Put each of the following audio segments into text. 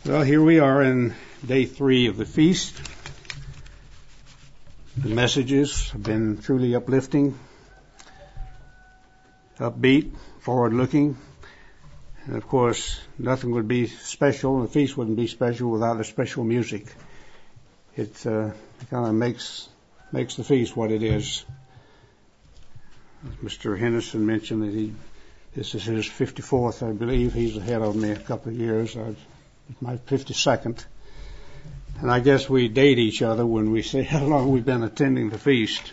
Well, here we are in day 3 of the feast. The messages have been truly uplifting, upbeat, forward-looking. And of course, nothing would be special, the feast wouldn't be special without the special music. It kind of makes the feast what it is. Mr. Henderson mentioned that this is his 54th, I believe. He's ahead of me a couple of years. It's my 52nd. And I guess we date each other when we say how long we've been attending the feast.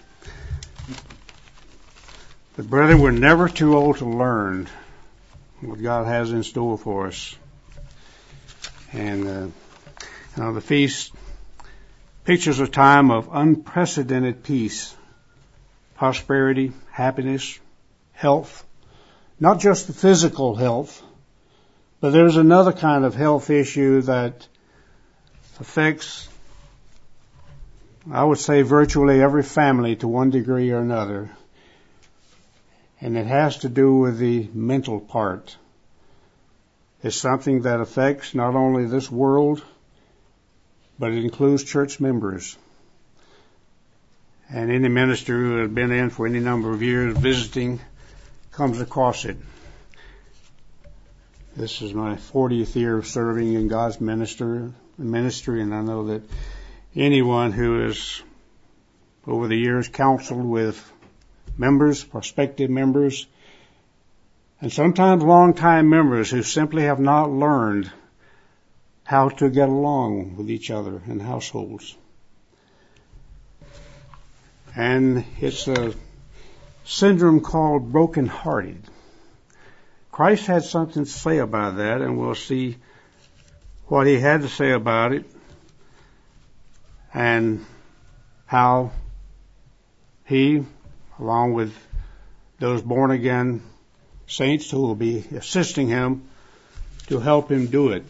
But brethren, we're never too old to learn what God has in store for us. And the feast pictures a time of unprecedented peace, prosperity, happiness, health. Not just the physical health, but there's another kind of health issue that affects, I would say, virtually every family to one degree or another. And it has to do with the mental part. It's something that affects not only this world, but it includes church members. And any minister who has been in for any number of years visiting comes across it. This is my 40th year of serving in God's ministry, and I know that anyone who has, over the years, counseled with members, prospective members, and sometimes long-time members who simply have not learned how to get along with each other in households. And it's a syndrome called brokenhearted. Christ had something to say about that, and we'll see what he had to say about it and how he, along with those born-again saints who will be assisting him to help him do it.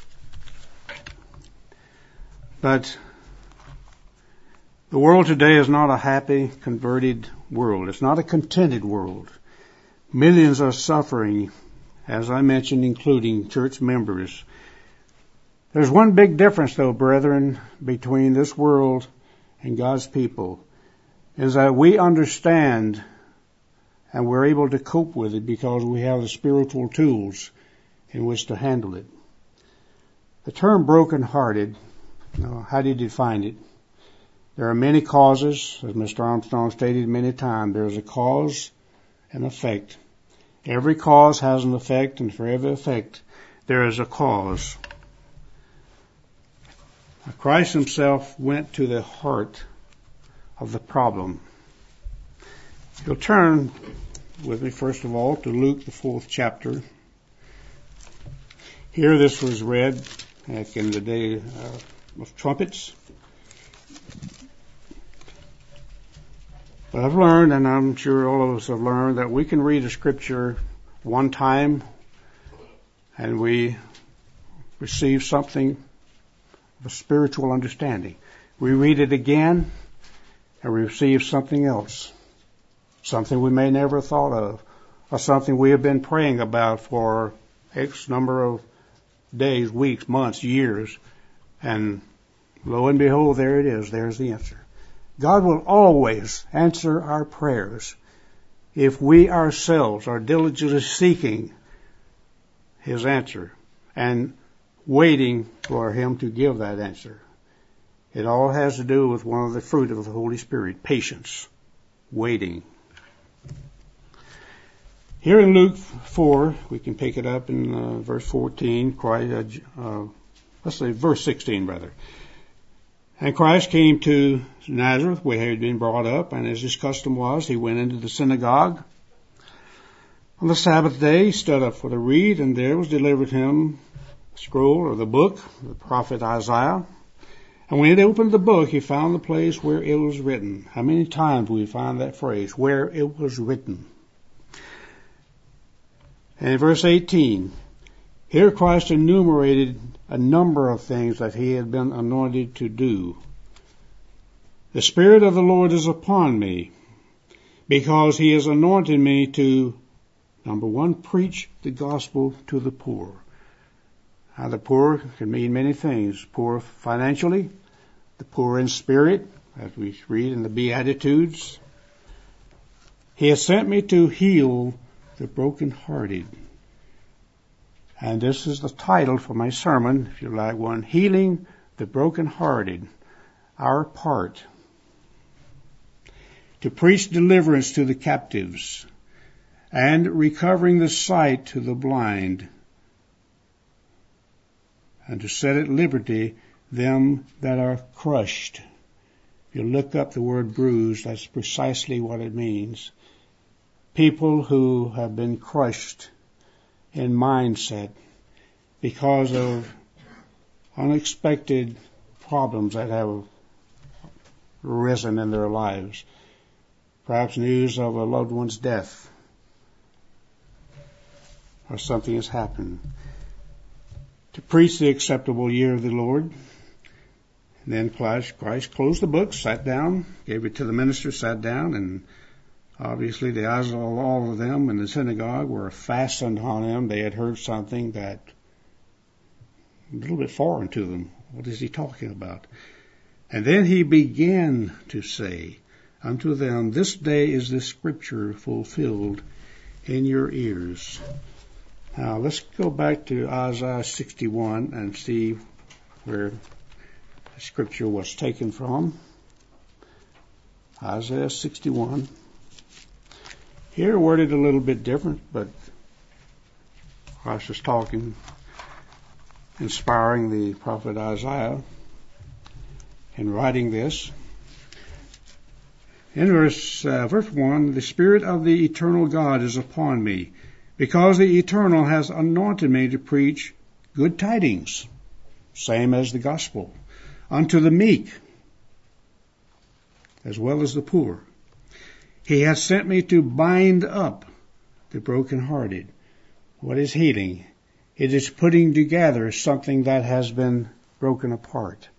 But the world today is not a happy, converted world. It's not a contented world. Millions are suffering, as I mentioned, including church members. There's one big difference, though, brethren, between this world and God's people, is that we understand and we're able to cope with it because we have the spiritual tools in which to handle it. The term brokenhearted, how do you define it? There are many causes, as Mr. Armstrong stated many times. There's a cause and effect. Every cause has an effect, and for every effect, there is a cause. Now, Christ himself went to the heart of the problem. You'll turn with me, first of all, to Luke, the 4th chapter. Here this was read back in the day of trumpets. But I've learned, and I'm sure all of us have learned, that we can read a scripture one time and we receive something of a spiritual understanding. We read it again and we receive something else, something we may never have thought of, or something we have been praying about for X number of days, weeks, months, years, and lo and behold, there it is. There's the answer. God will always answer our prayers if we ourselves are diligently seeking his answer and waiting for him to give that answer. It all has to do with one of the fruit of the Holy Spirit, patience, waiting. Here in Luke 4, we can pick it up in verse 14, verse 16 rather. And Christ came to Nazareth, where he had been brought up, and as his custom was, he went into the synagogue. On the Sabbath day, he stood up for to read, and there was delivered him a scroll, or the book, of the prophet Isaiah. And when he had opened the book, he found the place where it was written. How many times do we find that phrase, where it was written? And in verse 18, here Christ enumerated a number of things that he had been anointed to do. The Spirit of the Lord is upon me, because he has anointed me to, number one, preach the gospel to the poor. The poor can mean many things. Poor financially, the poor in spirit, as we read in the Beatitudes. He has sent me to heal the brokenhearted. And this is the title for my sermon, if you like one, Healing the Brokenhearted, Our Part. To preach deliverance to the captives and recovering the sight to the blind, and to set at liberty them that are crushed. If you look up the word bruised, that's precisely what it means. People who have been crushed in mindset because of unexpected problems that have arisen in their lives. Perhaps news of a loved one's death or something has happened. To preach the acceptable year of the Lord. And then Christ closed the book, sat down, gave it to the minister, sat down, and obviously the eyes of all of them in the synagogue were fastened on him. They had heard something that a little bit foreign to them. What is he talking about? And then he began to say unto them, this day is the scripture fulfilled in your ears. Now, let's go back to Isaiah 61 and see where the scripture was taken from. Isaiah 61. Here worded a little bit different, but Christ was talking, inspiring the prophet Isaiah in writing this. In verse 1, the Spirit of the eternal God is upon me, because the Eternal has anointed me to preach good tidings, same as the gospel, unto the meek, as well as the poor. He has sent me to bind up the brokenhearted. What is healing? It is putting together something that has been broken apart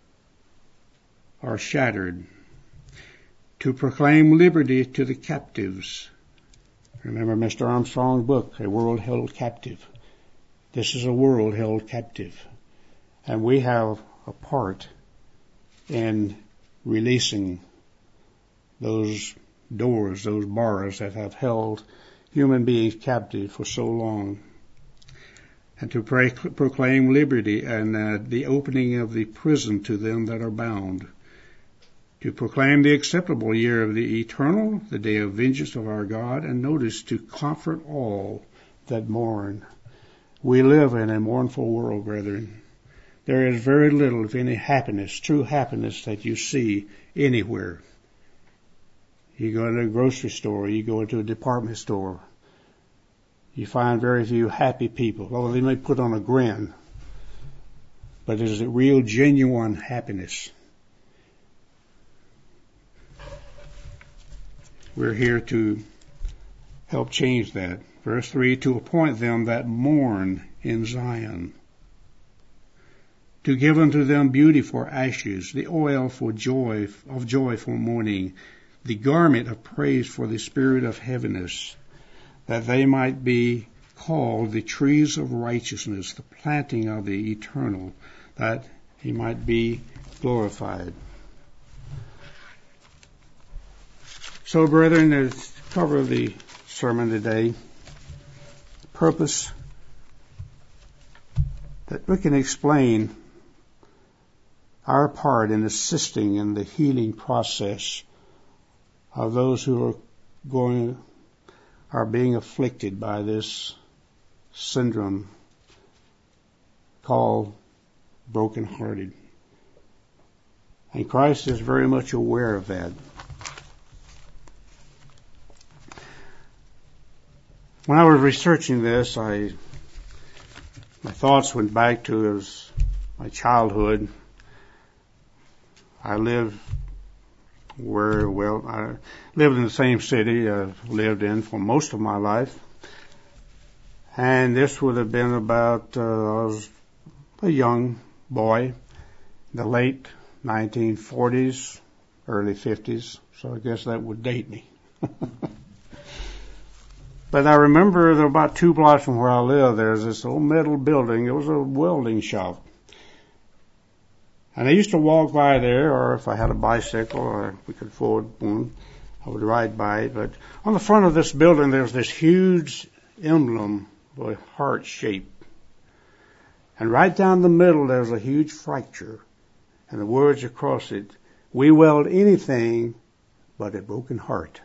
or shattered. To proclaim liberty to the captives. Remember Mr. Armstrong's book, A World Held Captive. This is a world held captive. And we have a part in releasing those doors, those bars that have held human beings captive for so long. And to proclaim liberty and the opening of the prison to them that are bound. To proclaim the acceptable year of the eternal, the day of vengeance of our God, and notice, to comfort all that mourn. We live in a mournful world, brethren. There is very little, if any, happiness, true happiness that you see anywhere. You go into a grocery store, you go into a department store, you find very few happy people. Although they may put on a grin, but is it real, genuine happiness? We're here to help change that. Verse 3, to appoint them that mourn in Zion, to give unto them beauty for ashes, the oil for joy, of joy for mourning, the garment of praise for the spirit of heaviness, that they might be called the trees of righteousness, the planting of the eternal, that he might be glorified. So, brethren, to cover the sermon today, the purpose that we can explain our part in assisting in the healing process of those who are being afflicted by this syndrome called brokenhearted. And Christ is very much aware of that. When I was researching this, my thoughts went back to my childhood. I lived I lived in the same city I've lived in for most of my life. And this would have been about, I was a young boy, the late 1940s, early 50s. So I guess that would date me. But I remember there about 2 blocks from where I live, there's this old metal building. It was a welding shop. And I used to walk by there, or if I had a bicycle or we could afford one, I would ride by it. But on the front of this building, there's this huge emblem with a heart shape. And right down the middle, there's a huge fracture. And the words across it, "We weld anything but a broken heart."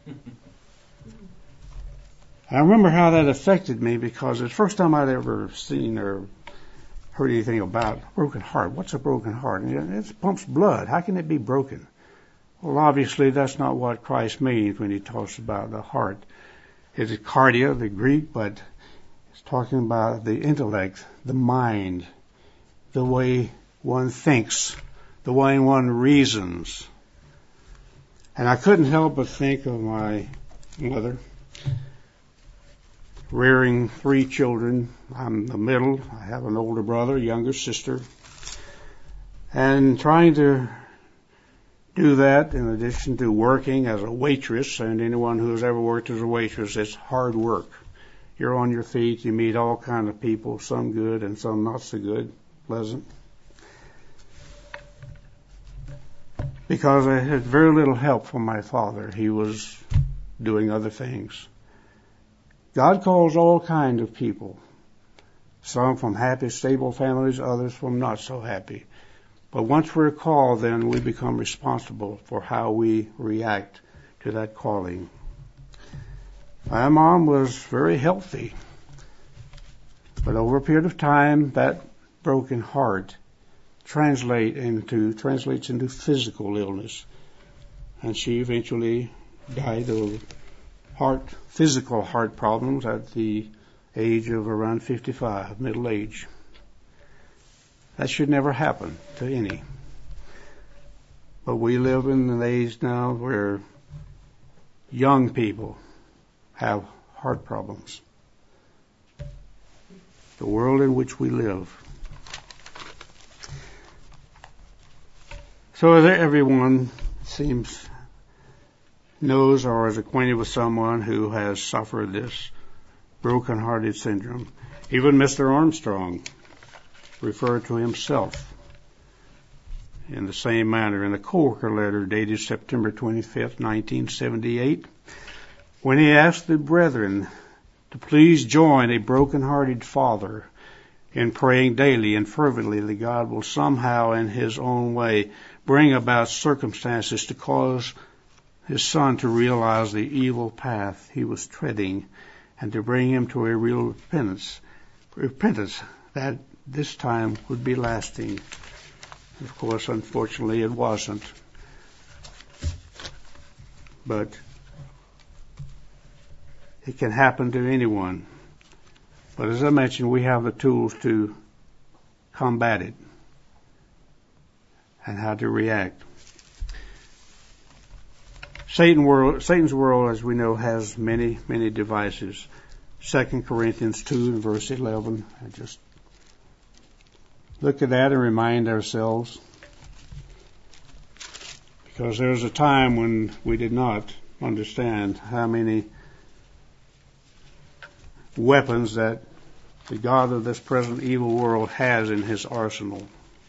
I remember how that affected me because it's the first time I'd ever seen or heard anything about a broken heart. What's a broken heart? And it pumps blood. How can it be broken? Well, obviously that's not what Christ means when he talks about the heart. It is cardia, the Greek, but it's talking about the intellect, the mind, the way one thinks, the way one reasons. And I couldn't help but think of my mother, rearing 3 children. I'm the middle. I have an older brother, a younger sister. And trying to do that in addition to working as a waitress, and anyone who's ever worked as a waitress, it's hard work. You're on your feet. You meet all kinds of people, some good and some not so good, pleasant. Because I had very little help from my father. He was doing other things. God calls all kinds of people, some from happy, stable families, others from not so happy. But once we're called, then we become responsible for how we react to that calling. My mom was very healthy, but over a period of time, that broken heart translates into physical illness, and she eventually died of physical heart problems at the age of around 55, middle age. That should never happen to any. But we live in an age now where young people have heart problems. The world in which we live. So everyone seems knows or is acquainted with someone who has suffered this broken-hearted syndrome. Even Mr. Armstrong referred to himself in the same manner in a co-worker letter dated September 25th, 1978, when he asked the brethren to please join a broken-hearted father in praying daily and fervently that God will somehow in his own way bring about circumstances to cause his son to realize the evil path he was treading and to bring him to a real repentance that this time would be lasting. Of course, unfortunately, it wasn't. But it can happen to anyone. But as I mentioned, we have the tools to combat it and how to react. Satan's world, as we know, has many, many devices. 2 Corinthians 2 and verse 11. I just look at that and remind ourselves. Because there was a time when we did not understand how many weapons that the God of this present evil world has in his arsenal.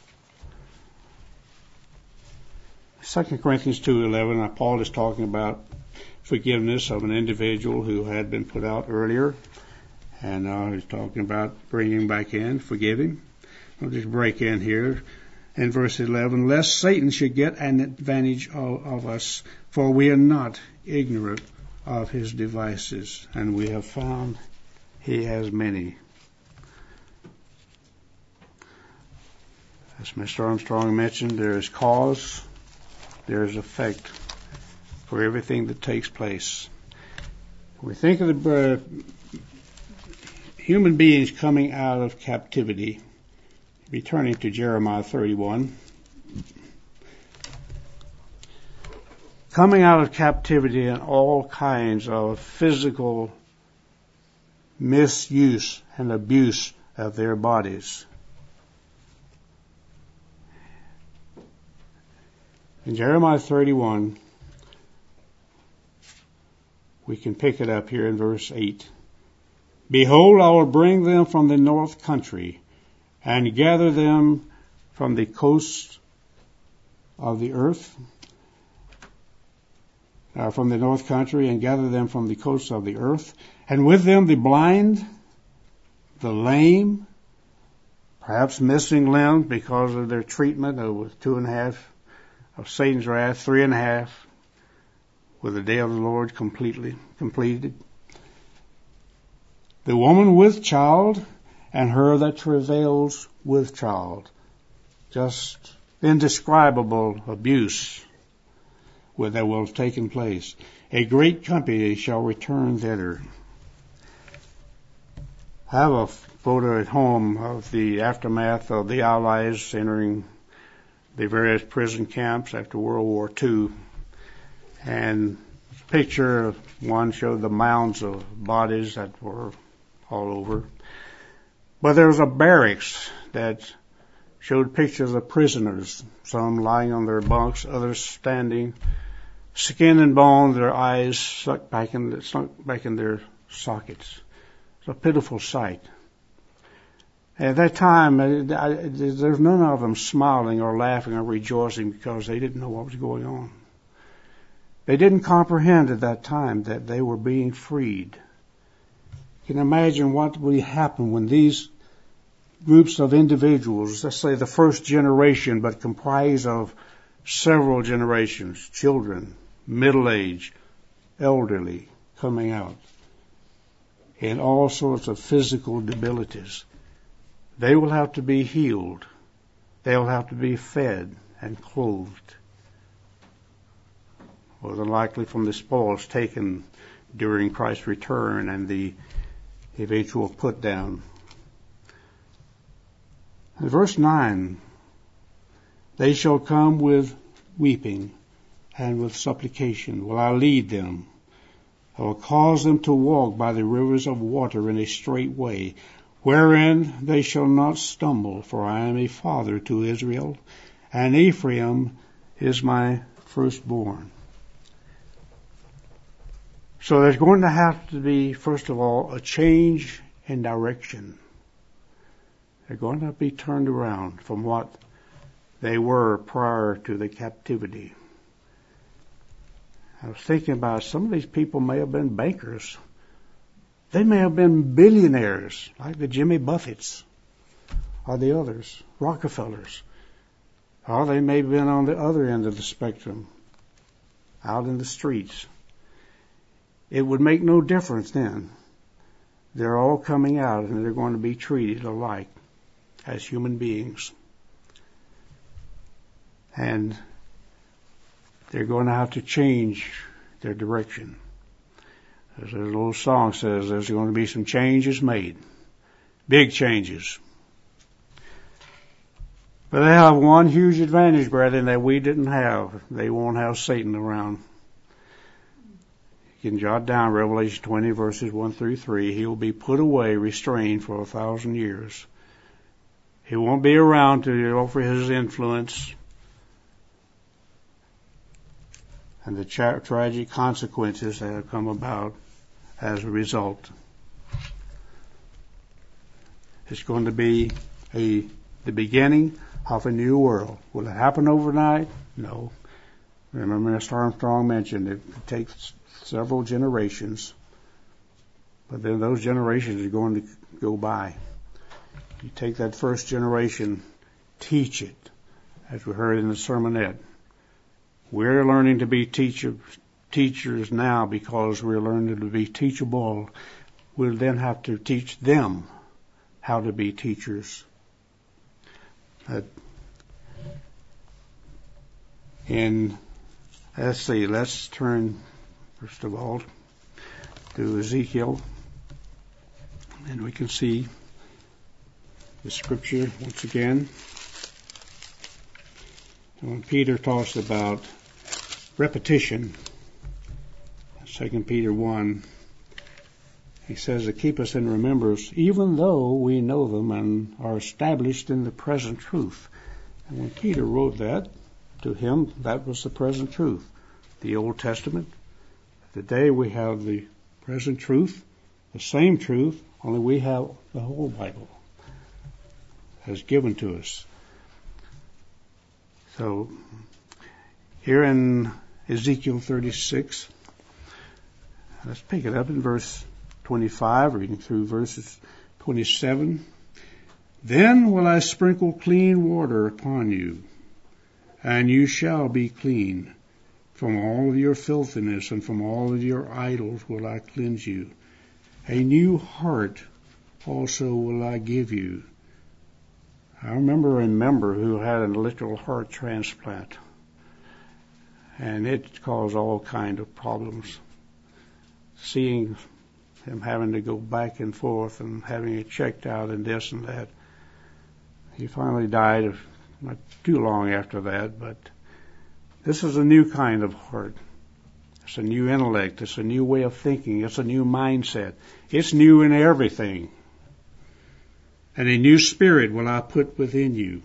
2 Corinthians 2:11, Paul is talking about forgiveness of an individual who had been put out earlier. And now he's talking about bringing back in, forgive him. I'll just break in here. In verse 11, lest Satan should get an advantage of us, for we are not ignorant of his devices. And we have found he has many. As Mr. Armstrong mentioned, there is cause, there is effect for everything that takes place. We think of the human beings coming out of captivity. Returning to Jeremiah 31. Coming out of captivity and all kinds of physical misuse and abuse of their bodies. In Jeremiah 31, We can pick it up here in verse 8. Behold, I will bring them from the north country and gather them from the coast of the earth, from the north country, and gather them from the coast of the earth, and with them the blind, the lame, perhaps missing limbs because of their treatment with 2.5 of Satan's wrath, 3.5 with the day of the Lord completed. The woman with child and her that travails with child. Just indescribable abuse that will have taken place. A great company shall return thither. I have a photo at home of the aftermath of the Allies entering the various prison camps after World War II. And picture one showed the mounds of bodies that were all over. But there was a barracks that showed pictures of prisoners, some lying on their bunks, others standing, skin and bone, their eyes sunk back in their sockets. It's a pitiful sight. At that time, there's none of them smiling or laughing or rejoicing because they didn't know what was going on. They didn't comprehend at that time that they were being freed. You can imagine what would happen when these groups of individuals, let's say the first generation, but comprised of several generations, children, middle-aged, elderly, coming out, and all sorts of physical debilities. They will have to be healed. They will have to be fed and clothed. More than likely from the spoils taken during Christ's return and the eventual put down. In verse 9, they shall come with weeping and with supplication will I lead them. I will cause them to walk by the rivers of water in a straight way, wherein they shall not stumble, for I am a father to Israel, and Ephraim is my firstborn. So there's going to have to be, first of all, a change in direction. They're going to be turned around from what they were prior to the captivity. I was thinking about some of these people may have been bankers. They may have been billionaires, like the Jimmy Buffetts or the others, Rockefellers. Or they may have been on the other end of the spectrum, out in the streets. It would make no difference then. They're all coming out and they're going to be treated alike as human beings. And they're going to have to change their direction. As a little song says, there's going to be some changes made. Big changes. But they have one huge advantage, brethren, that we didn't have. They won't have Satan around. You can jot down Revelation 20 verses 1 through 3. He will be put away, restrained for 1,000 years. He won't be around to offer his influence and the tragic consequences that have come about as a result. It's going to be the beginning of a new world. Will it happen overnight? No. Remember, Mr. Armstrong mentioned it takes several generations, but then those generations are going to go by. You take that first generation, teach it, as we heard in the sermonette. We're learning to be teachers now because we're learning to be teachable. We'll then have to teach them how to be teachers. Let's turn first of all to Ezekiel, and we can see the scripture once again. And when Peter talks about repetition, 2 Peter 1, he says to keep us in remembrance, even though we know them and are established in the present truth. And when Peter wrote that, to him, that was the present truth. The Old Testament Today we have the present truth, the same truth, only we have the whole Bible as given to us. So here in Ezekiel 36, let's pick it up in verse 25, reading through verses 27. Then will I sprinkle clean water upon you, and you shall be clean. From all of your filthiness and from all of your idols will I cleanse you. A new heart also will I give you. I remember a member who had a literal heart transplant, and it caused all kinds of problems. Seeing him having to go back and forth and having it checked out and this and that. He finally died not too long after that, but this is a new kind of heart. It's a new intellect. It's a new way of thinking. It's a new mindset. It's new in everything. And a new spirit will I put within you.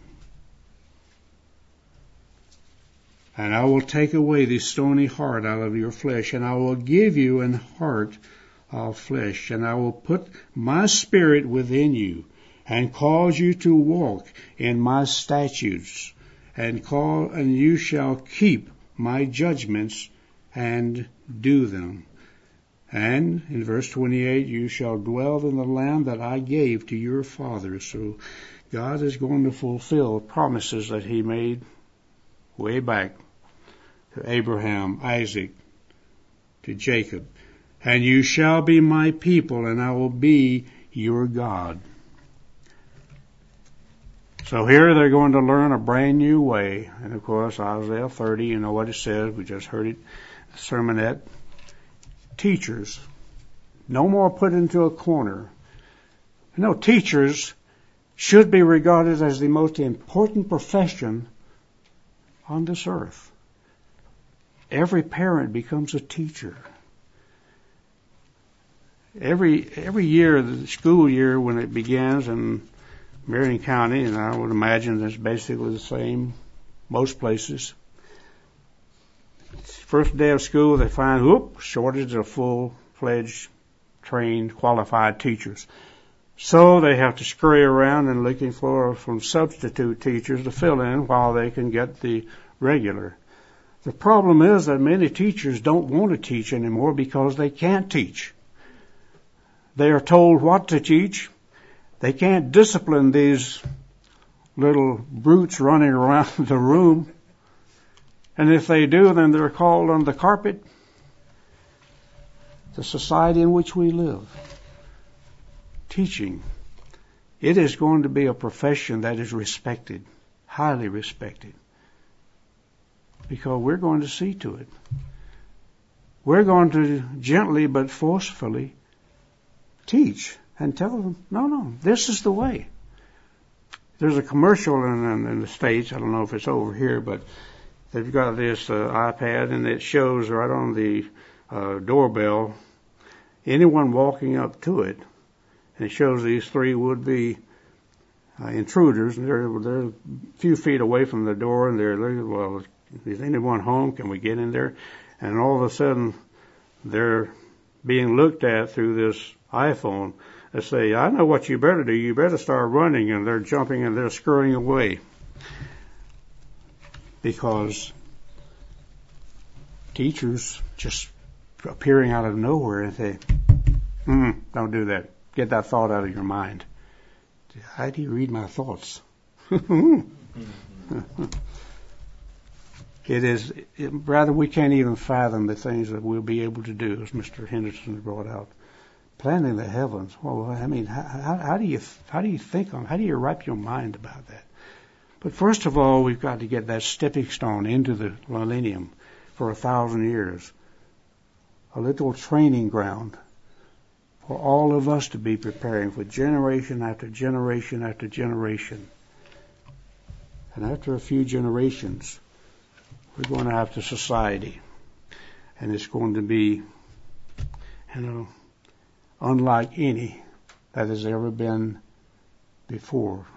And I will take away the stony heart out of your flesh, and I will give you an heart of flesh, and I will put my spirit within you, and cause you to walk in my statutes, and you shall keep my judgments and do them. And in verse 28, you shall dwell in the land that I gave to your fathers. So God is going to fulfill promises that he made way back to Abraham, Isaac, to Jacob. And you shall be my people, and I will be your God. So here they're going to learn a brand new way. And of course, Isaiah 30, you know what it says. We just heard it, the sermonette. Teachers, no more put into a corner. You know, teachers should be regarded as the most important profession on this earth. Every parent becomes a teacher. Every year, the school year, when it begins in Marion County, and I would imagine it's basically the same most places. First day of school, they find, shortage of full-fledged, trained, qualified teachers. So they have to scurry around and looking for some substitute teachers to fill in while they can get the regular. The problem is that many teachers don't want to teach anymore because they can't teach. They are told what to teach. They can't discipline these little brutes running around the room. And if they do, then they're called on the carpet. The society in which we live. Teaching. It is going to be a profession that is respected. Highly respected. Because we're going to see to it. We're going to gently but forcefully teach and tell them, no, this is the way. There's a commercial in the States, I don't know if it's over here, but they've got this iPad and it shows right on the doorbell anyone walking up to it. And it shows these three would-be intruders, and they're a few feet away from the door, and they're, well, is anyone home? Can we get in there? And all of a sudden, they're being looked at through this iPhone. They say, I know what you better do. You better start running. And they're jumping and they're scurrying away. Because teachers just appearing out of nowhere and say, don't do that. Get that thought out of your mind. How do you read my thoughts? Rather, we can't even fathom the things that we'll be able to do, as Mr. Henderson brought out. Planning the heavens. Well, I mean, how do you think on, how do you wrap your mind about that? But first of all, we've got to get that stepping stone into the millennium for 1,000 years. A little training ground for all of us to be preparing for generation after generation after generation. And after a few generations, we're going to have the society. And it's going to be, unlike any that has ever been before.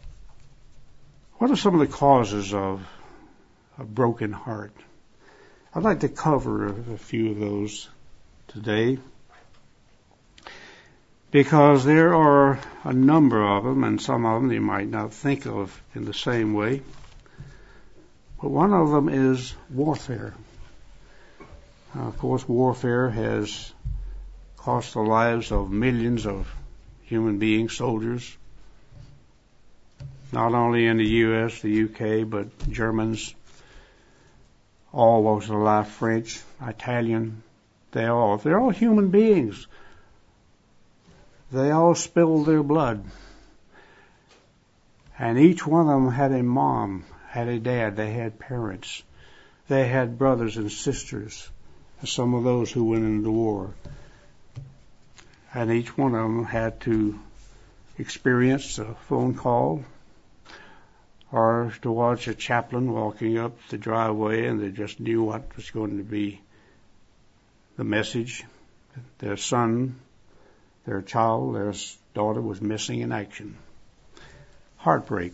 What are some of the causes of a broken heart? I'd like to cover a few of those today, because there are a number of them, and some of them you might not think of in the same way. But one of them is warfare. Of course, warfare has cost the lives of millions of human beings, soldiers, not only in the U.S., the U.K., but Germans, all walks of life, French, Italian, they're all human beings. They all spilled their blood. And each one of them had a mom, had a dad, they had parents. They had brothers and sisters, some of those who went into war. And each one of them had to experience a phone call or to watch a chaplain walking up the driveway, and they just knew what was going to be the message. Their son, their child, their daughter was missing in action. Heartbreak.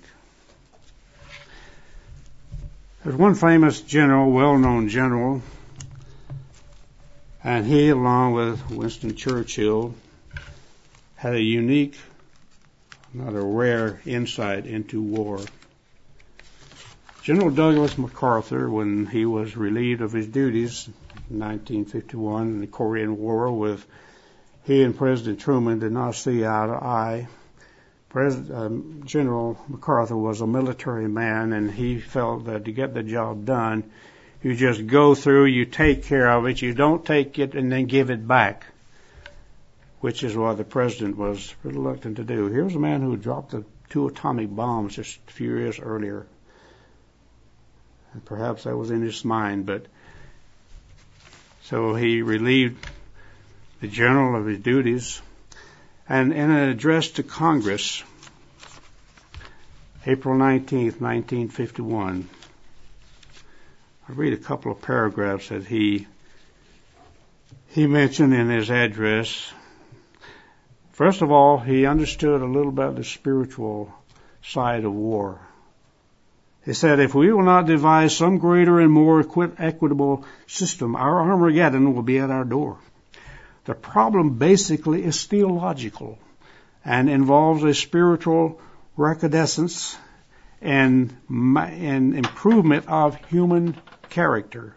There's one famous general, well-known general, and he, along with Winston Churchill, had a unique, not a rare insight into war. General Douglas MacArthur, when he was relieved of his duties in 1951 in the Korean War, he and President Truman did not see eye to eye. General MacArthur was a military man, and he felt that to get the job done, you just go through, you take care of it, you don't take it and then give it back, which is what the president was reluctant to do. Here's a man who dropped the 2 atomic bombs just a few years earlier. And perhaps that was in his mind, but so he relieved the general of his duties. And in an address to Congress, April 19th, 1951, I'll read a couple of paragraphs that he mentioned in his address. First of all, he understood a little about the spiritual side of war. He said, if we will not devise some greater and more equitable system, our Armageddon will be at our door. The problem basically is theological and involves a spiritual recrudescence and improvement of human character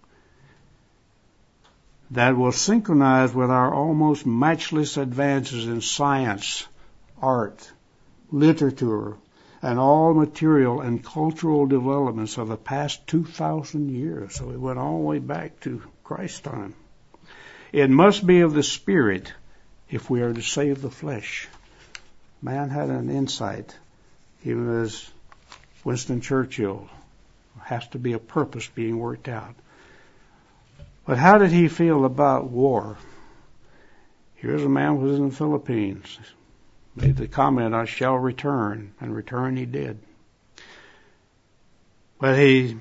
that will synchronize with our almost matchless advances in science, art, literature, and all material and cultural developments of the past 2,000 years. So it went all the way back to Christ's time. It must be of the Spirit if we are to save the flesh. Man had an insight, even as Winston Churchill. There has to be a purpose being worked out. But how did he feel about war? Here's a man who was in the Philippines. Made the comment, I shall return, and return he did. But he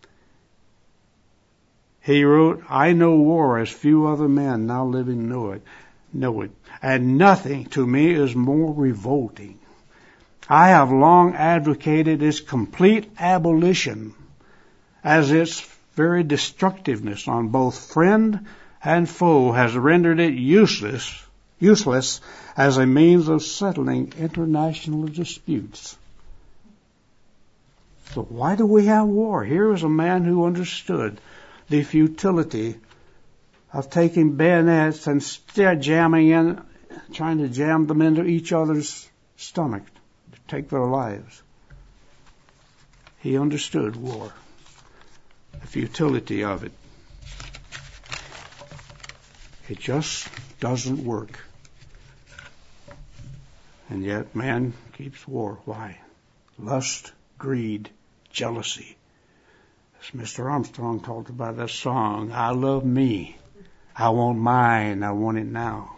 wrote, I know war as few other men now living know it, and nothing to me is more revolting. I have long advocated its complete abolition, as its very destructiveness on both friend and foe has rendered it useless as a means of settling international disputes. So why do we have war? Here is a man who understood the futility of taking bayonets and trying to jam them into each other's stomach to take their lives. He understood war, the futility of it. It just doesn't work. And yet man keeps war. Why? Lust, greed, jealousy. As Mr. Armstrong talked about that song, I love me. I want mine. I want it now.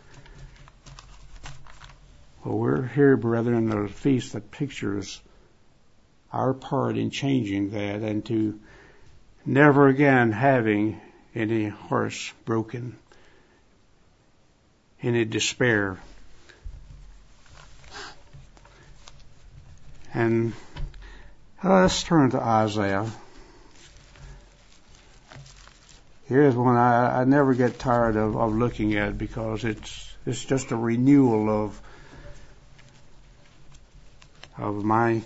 Well, we're here, brethren, at a feast that pictures our part in changing that and to never again having any hearts broken, any despair. And let's turn to Isaiah. Here's one I never get tired of looking at, because it's just a renewal of my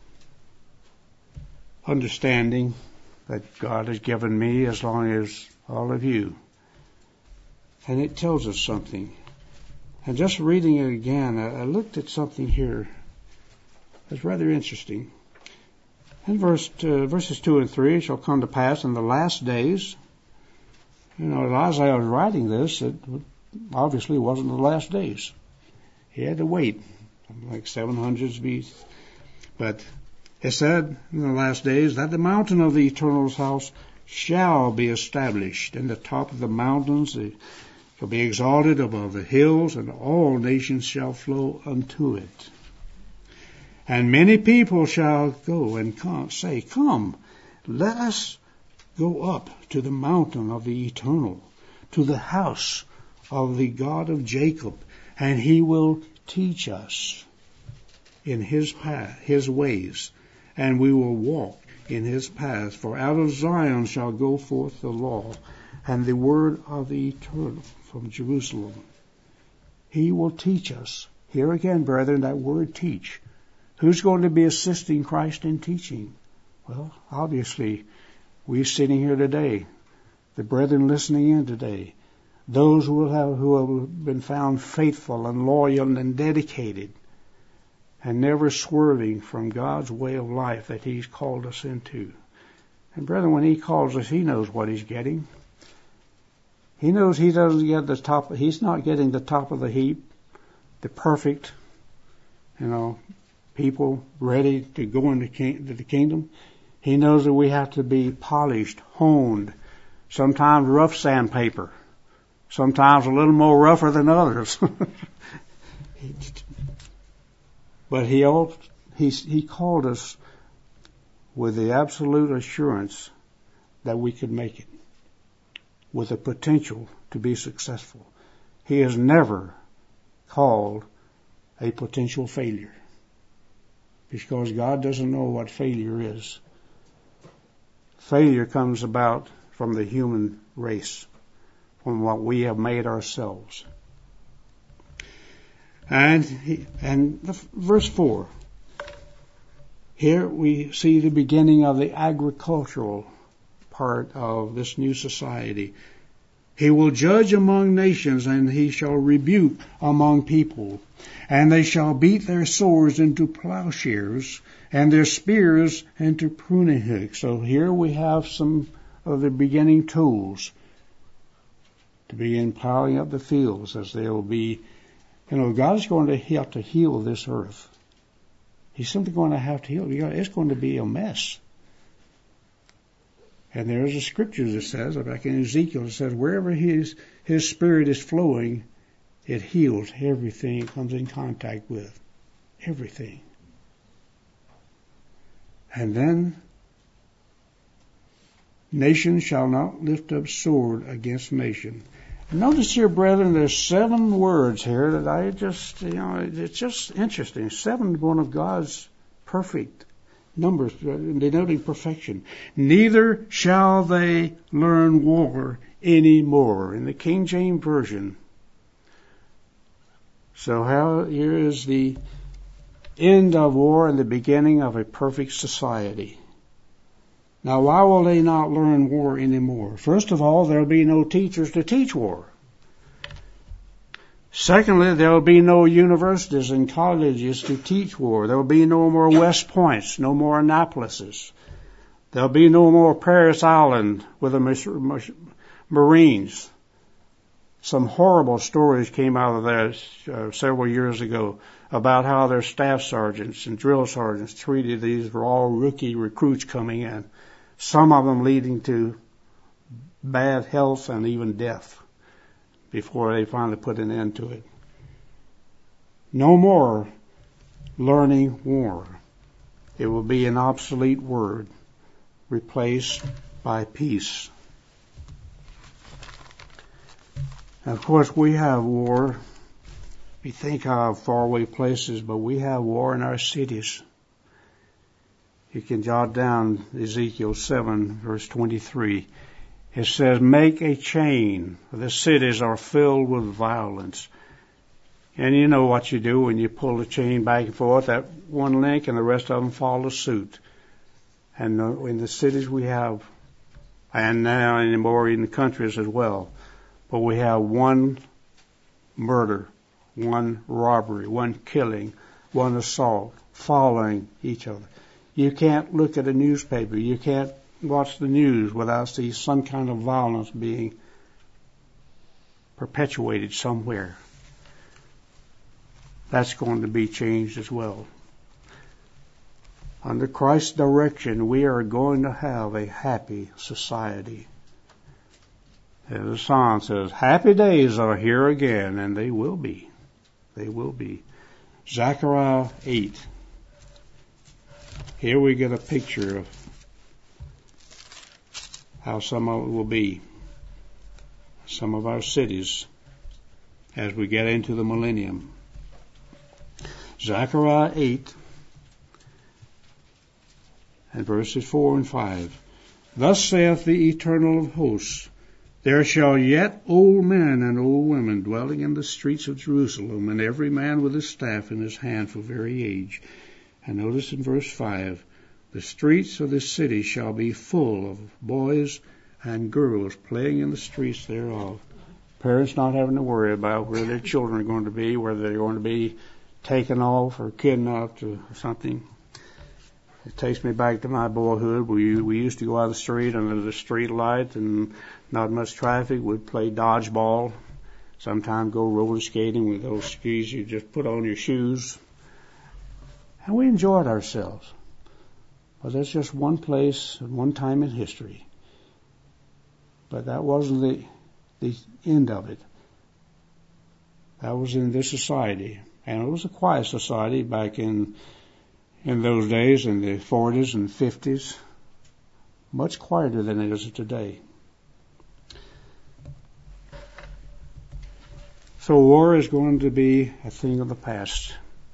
understanding that God has given me, as long as all of you. And it tells us something. And just reading it again, I looked at something here that's rather interesting. In verses 2 and 3, it shall come to pass in the last days. As Isaiah was writing this, it obviously wasn't the last days. He had to wait, like 700s BC. But it said in the last days that the mountain of the Eternal's house shall be established, and the top of the mountains shall be exalted above the hills, and all nations shall flow unto it. And many people shall go and say, Come, let us go up to the mountain of the Eternal, to the house of the God of Jacob, and he will teach us in his path, his ways, and we will walk in his paths. For out of Zion shall go forth the law and the word of the Eternal from Jerusalem. He will teach us. Here again, brethren, that word teach. Who's going to be assisting Christ in teaching? Well, obviously, we sitting here today, the brethren listening in today, those who have been found faithful and loyal and dedicated, and never swerving from God's way of life that he's called us into. And brethren, when he calls us, he knows what he's getting. He knows he doesn't get the top. He's not getting the top of the heap, the perfect, people ready to go into the kingdom. He knows that we have to be polished, honed, sometimes rough sandpaper, sometimes a little more rougher than others. But he called us with the absolute assurance that we could make it, with the potential to be successful. He has never called a potential failure, because God doesn't know what failure is. Failure comes about from the human race, from what we have made ourselves. And verse 4, here we see the beginning of the agricultural part of this new society. He will judge among nations, and he shall rebuke among people. And they shall beat their swords into plowshares, and their spears into pruning hooks. So here we have some of the beginning tools to begin plowing up the fields, as they will be. God's going to have to heal this earth. He's simply going to have to heal. It's going to be a mess. And there's a scripture that says, back in Ezekiel, it says, wherever his spirit is flowing, it heals everything it comes in contact with. Everything. And then, nation shall not lift up sword against nation. Notice here, brethren, there's 7 words here that I just, it's just interesting. 7, one of God's perfect numbers, denoting perfection. Neither shall they learn war anymore, in the King James Version. So here is the end of war and the beginning of a perfect society. Now, why will they not learn war anymore? First of all, there'll be no teachers to teach war. Secondly, there'll be no universities and colleges to teach war. There'll be no more West Points, no more Annapolises. There'll be no more Paris Island with the Marines. Some horrible stories came out of there several years ago about how their staff sergeants and drill sergeants treated these raw rookie recruits coming in. Some of them leading to bad health and even death before they finally put an end to it. No more learning war. It will be an obsolete word, replaced by peace. And of course, we have war. We think of faraway places, but we have war in our cities. You can jot down Ezekiel 7, verse 23. It says, make a chain. The cities are filled with violence. And you know what you do when you pull the chain back and forth, that one link and the rest of them follow suit. And in the cities we have, and now anymore in the countries as well, but we have one murder, one robbery, one killing, one assault, following each other. You can't look at a newspaper, you can't watch the news without seeing some kind of violence being perpetuated somewhere. That's going to be changed as well. Under Christ's direction, we are going to have a happy society. As the song says, happy days are here again, and they will be. They will be. Zechariah 8. Here we get a picture of how some of it will be. Some of our cities as we get into the millennium. Zechariah 8 and verses 4 and 5. Thus saith the Eternal of hosts, there shall yet old men and old women dwelling in the streets of Jerusalem, and every man with his staff in his hand for very age. And notice in verse 5, the streets of this city shall be full of boys and girls playing in the streets thereof. Parents not having to worry about where their children are going to be, whether they're going to be taken off or kidnapped or something. It takes me back to my boyhood. We used to go out of the street under the street light and not much traffic. We'd play dodgeball. Sometimes go roller skating with those skis. You just put on your shoes. And we enjoyed ourselves. But that's just one place and one time in history. But that wasn't the end of it. That was in this society. And it was a quiet society back in those days, in the 40s and 50s. Much quieter than it is today. So war is going to be a thing of the past.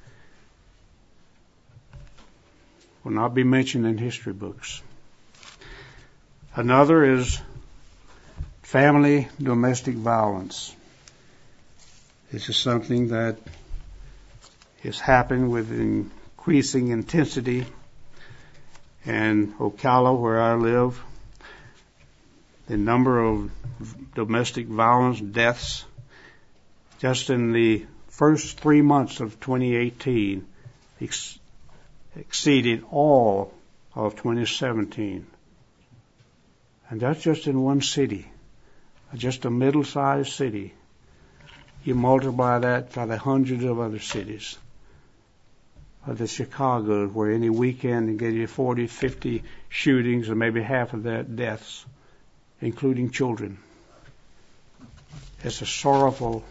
Will not be mentioned in history books. Another is family domestic violence. This is something that is happening with increasing intensity. And Ocala, where I live, the number of domestic violence deaths just in the first 3 months of 2018 exceeded all of 2017. And that's just in one city, just a middle-sized city. You multiply that by the hundreds of other cities. The Chicago, where any weekend you get you 40, 50 shootings, and maybe half of that deaths, including children. It's a sorrowful,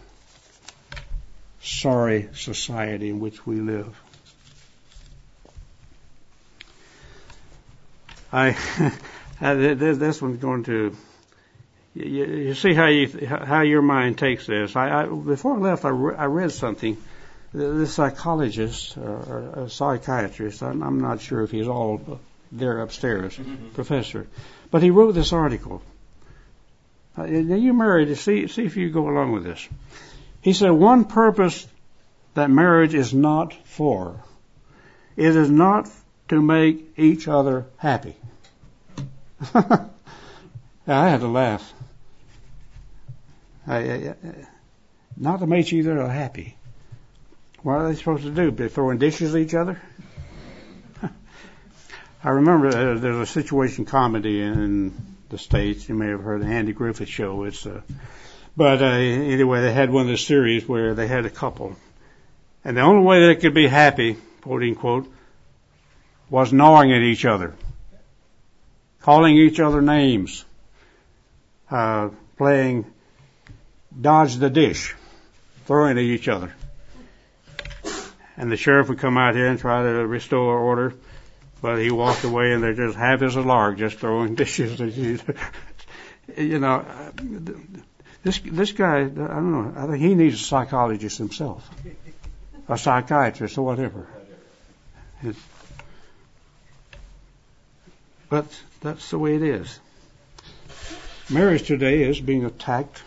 sorry society in which we live. This one's going to. You see how your mind takes this. Before I left, I read something. The psychologist or a psychiatrist, I'm not sure if he's all there upstairs, professor, but he wrote this article. Now you married to see if you go along with this. He said one purpose that marriage is not for. It is not to make each other happy. I had to laugh. Not to make each other happy. What are they supposed to do? Be throwing dishes at each other? I remember there's a situation comedy in the States. You may have heard the Andy Griffith Show. Anyway, they had one of the series where they had a couple. And the only way they could be happy, quote unquote, was gnawing at each other. Calling each other names. Playing dodge the dish. Throwing at each other. And the sheriff would come out here and try to restore order, but he walked away and they're just half as a lark, just throwing dishes at you. You know, this guy, I don't know, I think he needs a psychologist himself, a psychiatrist or whatever. But that's the way it is. Marriage today is being attacked.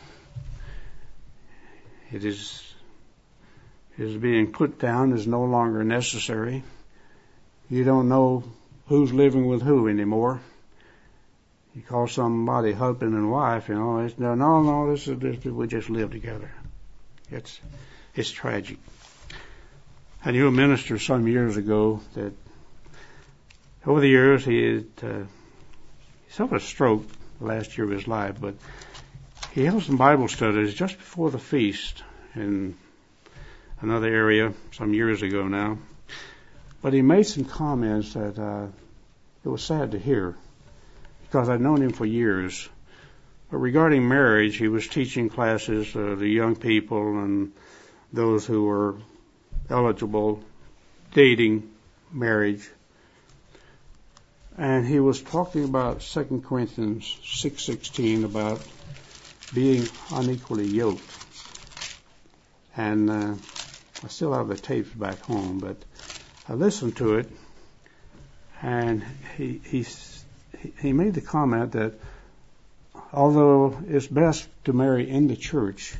It is being put down as no longer necessary. You don't know who's living with who anymore. You call somebody husband and wife, no, we just live together. It's tragic. I knew a minister some years ago that over the years he suffered a stroke the last year of his life, but he held some Bible studies just before the feast in another area some years ago now. But he made some comments that it was sad to hear because I'd known him for years. But regarding marriage, he was teaching classes to young people and those who were eligible, dating, marriage. And he was talking about 2 Corinthians 6:16 about being unequally yoked. And I still have the tapes back home, but I listened to it, and he made the comment that although it's best to marry in the church,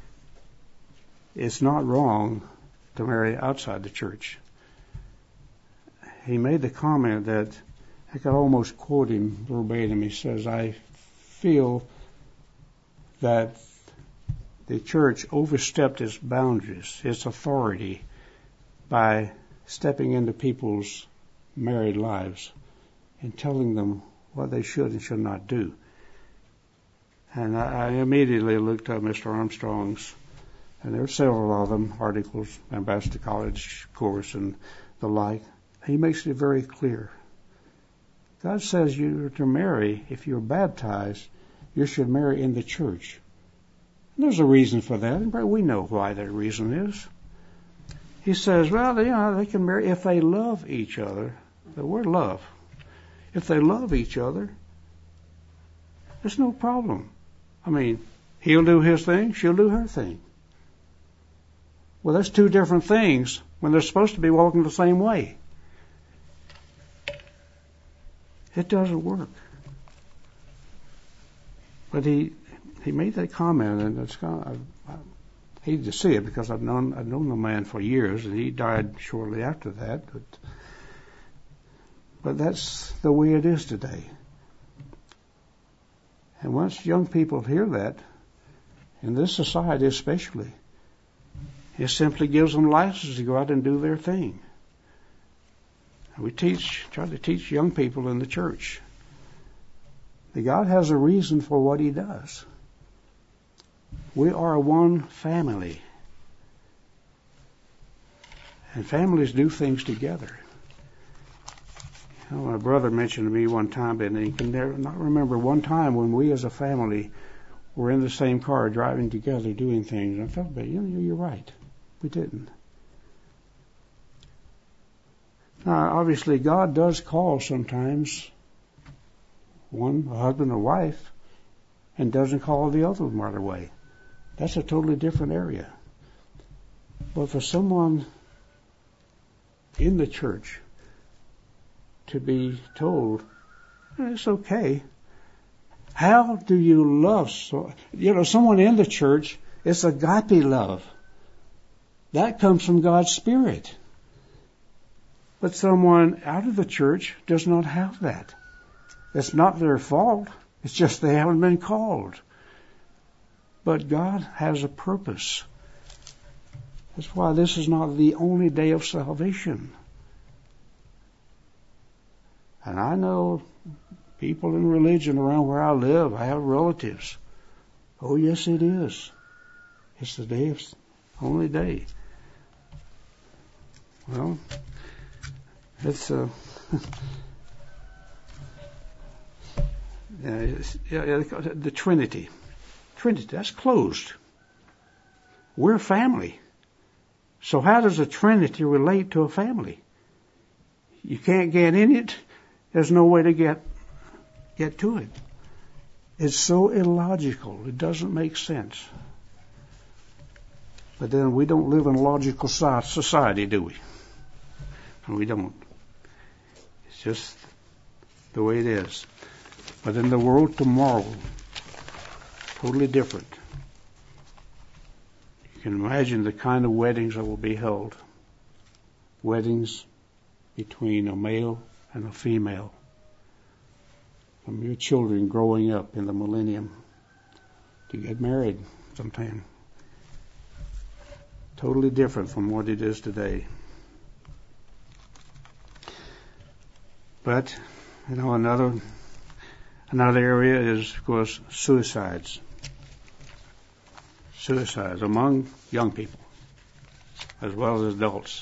it's not wrong to marry outside the church. He made the comment that I could almost quote him verbatim. He says, I feel that the church overstepped its boundaries, its authority, by stepping into people's married lives and telling them what they should and should not do. And I immediately looked up Mr. Armstrong's, and there are several of them, articles, Ambassador College course and the like. He makes it very clear. God says you're to marry, if you're baptized, you should marry in the church. And there's a reason for that, and we know why that reason is. He says, well, they can marry if they love each other. The word love. If they love each other, there's no problem. I mean, he'll do his thing, she'll do her thing. Well, that's two different things when they're supposed to be walking the same way. It doesn't work. But he made that comment, and it's I hate to see it because I've known the man for years, and he died shortly after that. But that's the way it is today. And once young people hear that, in this society especially, it simply gives them license to go out and do their thing. We try to teach young people in the church that God has a reason for what He does. We are one family. And families do things together. My brother mentioned to me one time, and he can never not remember one time when we as a family were in the same car driving together doing things. And I felt bad. You're right. We didn't. Now, obviously, God does call sometimes one, a husband or wife, and doesn't call the other one right away. That's a totally different area. But for someone in the church to be told, it's okay. How do you love someone in the church? It's agape love. That comes from God's Spirit. But someone out of the church does not have that. It's not their fault. It's just they haven't been called. But God has a purpose. That's why this is not the only day of salvation. And I know people in religion around where I live. I have relatives. Oh, yes, it is. It's the only day. Well, it's the Trinity. Trinity, that's closed. We're a family. So how does a Trinity relate to a family? You can't get in it. There's no way to get to it. It's so illogical. It doesn't make sense. But then we don't live in a logical society, do we? We don't. It's just the way it is. But in the world tomorrow, Totally different. You can imagine the kind of weddings that will be held. Weddings between a male and a female. From your children growing up in the millennium to get married sometime. Totally different from what it is today. But, another area is, of course, suicides. Suicides among young people, as well as adults.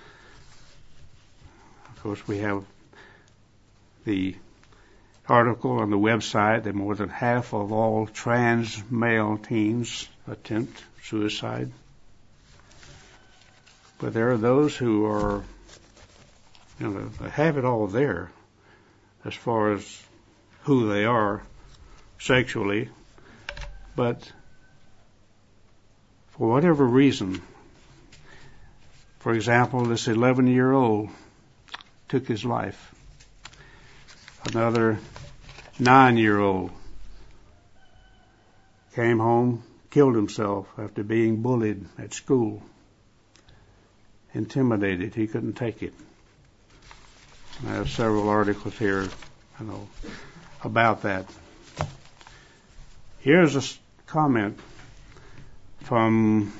Of course, we have the article on the website that more than half of all trans male teens attempt suicide. But there are those who are, they have it all there as far as who they are sexually, but for whatever reason, for example, this 11-year-old took his life. Another 9-year-old came home, killed himself after being bullied at school, intimidated. He couldn't take it. I have several articles here, about that. Here's a comment from,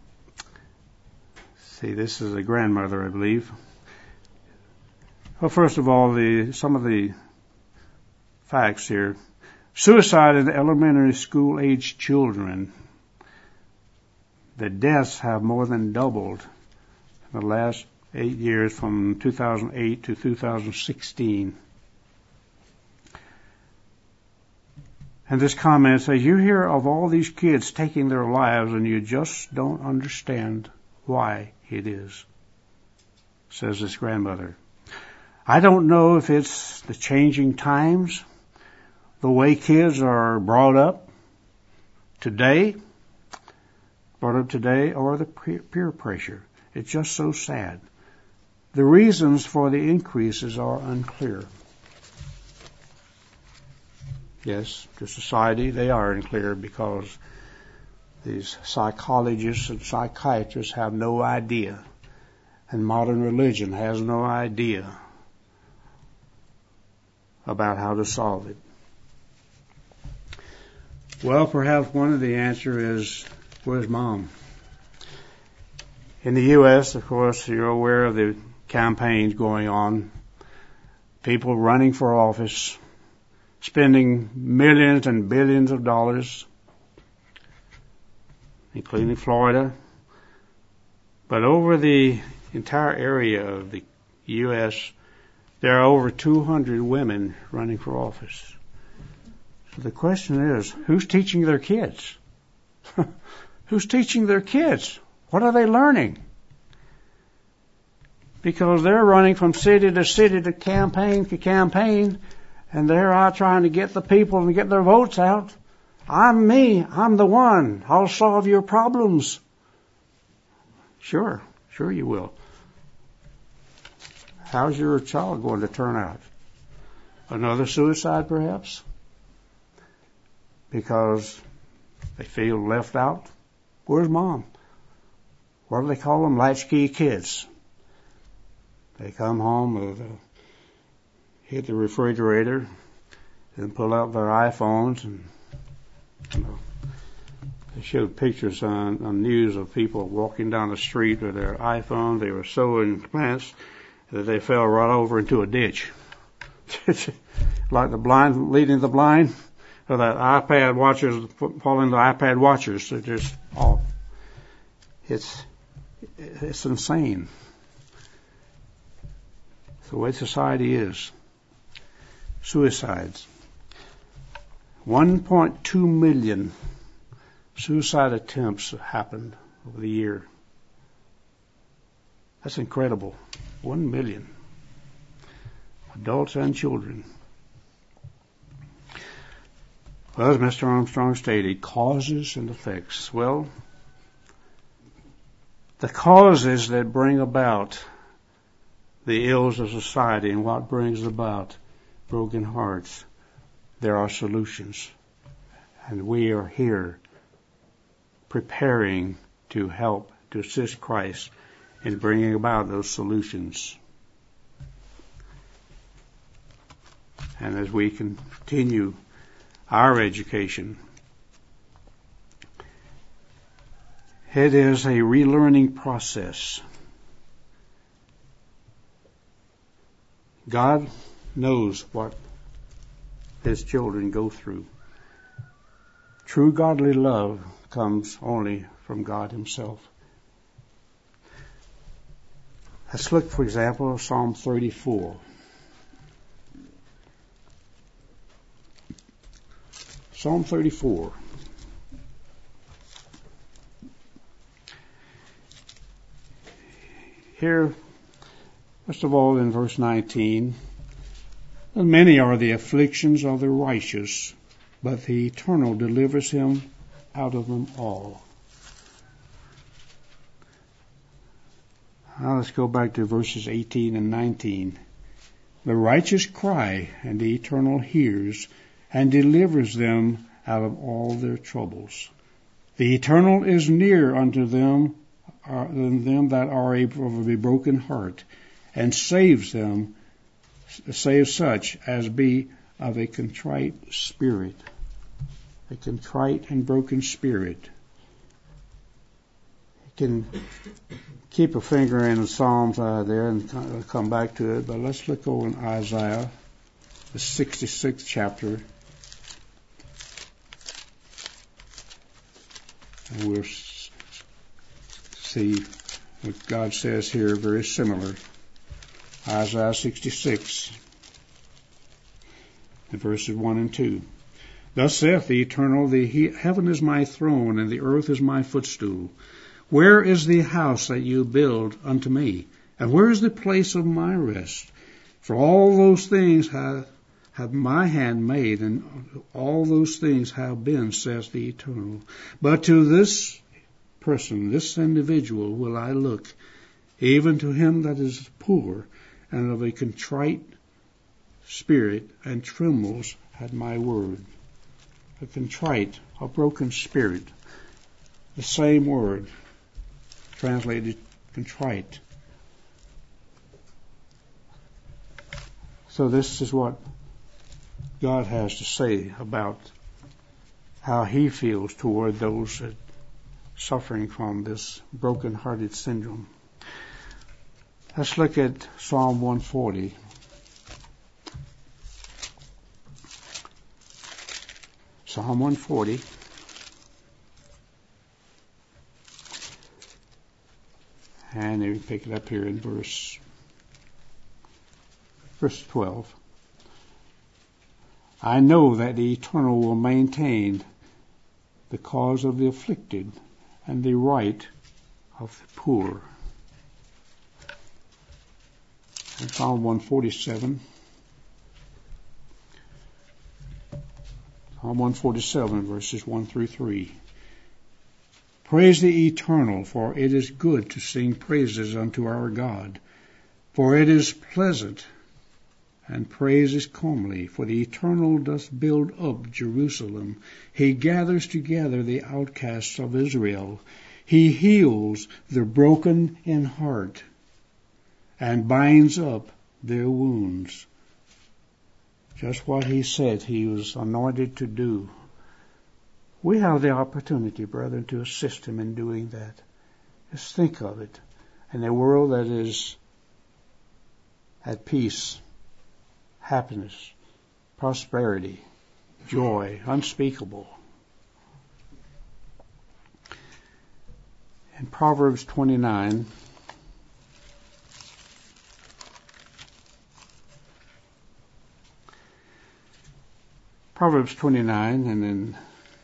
this is a grandmother, I believe. Well, first of all, some of the facts here. Suicide in elementary school age children. The deaths have more than doubled in the last 8 years from 2008 to 2016. And this comment says, you hear of all these kids taking their lives and you just don't understand why it is, says this grandmother. I don't know if it's the changing times, the way kids are brought up today, or the peer pressure. It's just so sad. The reasons for the increases are unclear. Yes, to society they are unclear because these psychologists and psychiatrists have no idea, and modern religion has no idea about how to solve it. Well, perhaps one of the answers is, where's Mom? In the U.S., of course, you're aware of the campaigns going on. People running for office, spending millions and billions of dollars, including Florida. But over the entire area of the U.S., there are over 200 women running for office. So the question is, who's teaching their kids? Who's teaching their kids? What are they learning? Because they're running from city to city to campaign, and they're out trying to get the people and get their votes out. I'm the one. I'll solve your problems. Sure you will. How's your child going to turn out? Another suicide, perhaps? Because they feel left out? Where's Mom? What do they call them? Latchkey kids. They come home, hit the refrigerator, and pull out their iPhones, and they showed pictures on news of people walking down the street with their iPhone. They were so entranced that they fell right over into a ditch. Like the blind leading the blind, or that iPad watchers falling into iPad watchers. They're just all. It's insane. It's the way society is. Suicides. 1.2 million suicide attempts happened over the year. That's incredible. 1 million. Adults and children. Well, as Mr. Armstrong stated, causes and effects. Well, the causes that bring about the ills of society and what brings about broken hearts, there are solutions. And we are here preparing to help, to assist Christ in bringing about those solutions. And as we continue our education, it is a relearning process. God knows what His children go through. True godly love comes only from God Himself. Let's look, for example, at Psalm 34. Psalm 34. Here, first of all, in verse 19, many are the afflictions of the righteous, but the Eternal delivers him out of them all. Now let's go back to verses 18 and 19. The righteous cry, and the Eternal hears, and delivers them out of all their troubles. The Eternal is near unto them that are of a broken heart, and saves such as be of a contrite spirit. A contrite and broken spirit. You can keep a finger in the Psalms there and come back to it, but let's look over in Isaiah, the 66th chapter. And we'll see what God says here, very similar. Isaiah 66, verses 1 and 2. Thus saith the Eternal, the heaven is my throne, and the earth is my footstool. Where is the house that you build unto me? And where is the place of my rest? For all those things have my hand made, and all those things have been, says the Eternal. But to this person, this individual, will I look, even to him that is poor, and of a contrite spirit, and trembles at my word. A contrite, a broken spirit. The same word, translated contrite. So this is what God has to say about how He feels toward those that suffering from this broken-hearted syndrome. Let's look at Psalm 140. Psalm 140. And we pick it up here in verse 12. I know that the Eternal will maintain the cause of the afflicted and the right of the poor. And Psalm 147. Psalm 147, verses 1 through 3. Praise the Eternal, for it is good to sing praises unto our God. For it is pleasant, and praise is comely. For the Eternal doth build up Jerusalem. He gathers together the outcasts of Israel. He heals the broken in heart, and binds up their wounds. Just what He said He was anointed to do. We have the opportunity, brethren, to assist Him in doing that. Just think of it. In a world that is at peace, happiness, prosperity, joy, unspeakable. In Proverbs 29, and then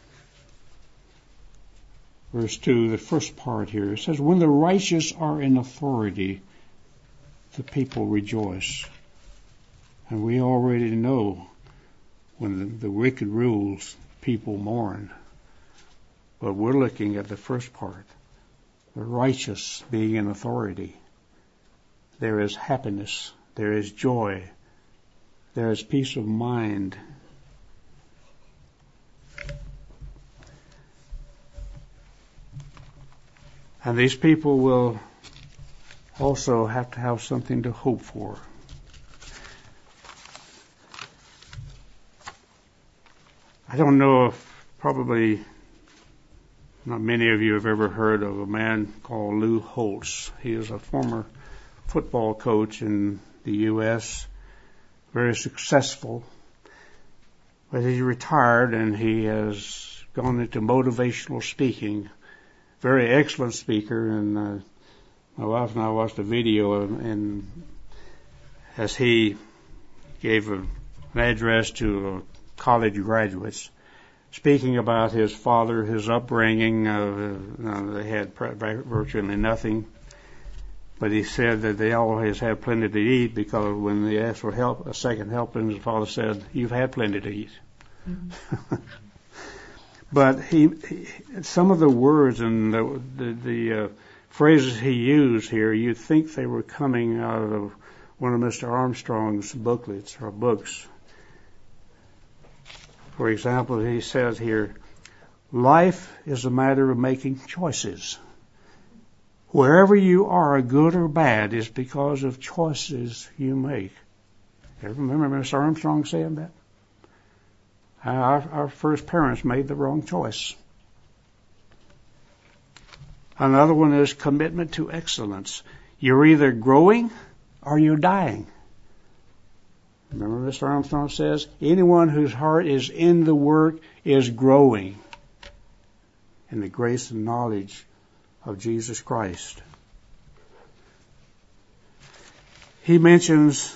verse 2, the first part here, it says, when the righteous are in authority, the people rejoice. And we already know when the wicked rules, people mourn. But we're looking at the first part, the righteous being in authority. There is happiness, there is joy, there is peace of mind. And these people will also have to have something to hope for. I don't know if probably not many of you have ever heard of a man called Lou Holtz. He is a former football coach in the U.S., very successful. But he's retired and he has gone into motivational speaking. Very excellent speaker, and my wife and I watched a video and as he gave an address to college graduates, speaking about his father, his upbringing. They had virtually nothing, but he said that they always had plenty to eat because when they asked for help, a second helping, his father said, "You've had plenty to eat." Mm-hmm. But some of the words and the phrases he used here, you'd think they were coming out of one of Mr. Armstrong's booklets or books. For example, he says here, life is a matter of making choices. Wherever you are, good or bad, is because of choices you make. You remember Mr. Armstrong saying that? Our first parents made the wrong choice. Another one is commitment to excellence. You're either growing or you're dying. Remember Mr. Armstrong says, anyone whose heart is in the work is growing in the grace and knowledge of Jesus Christ. He mentions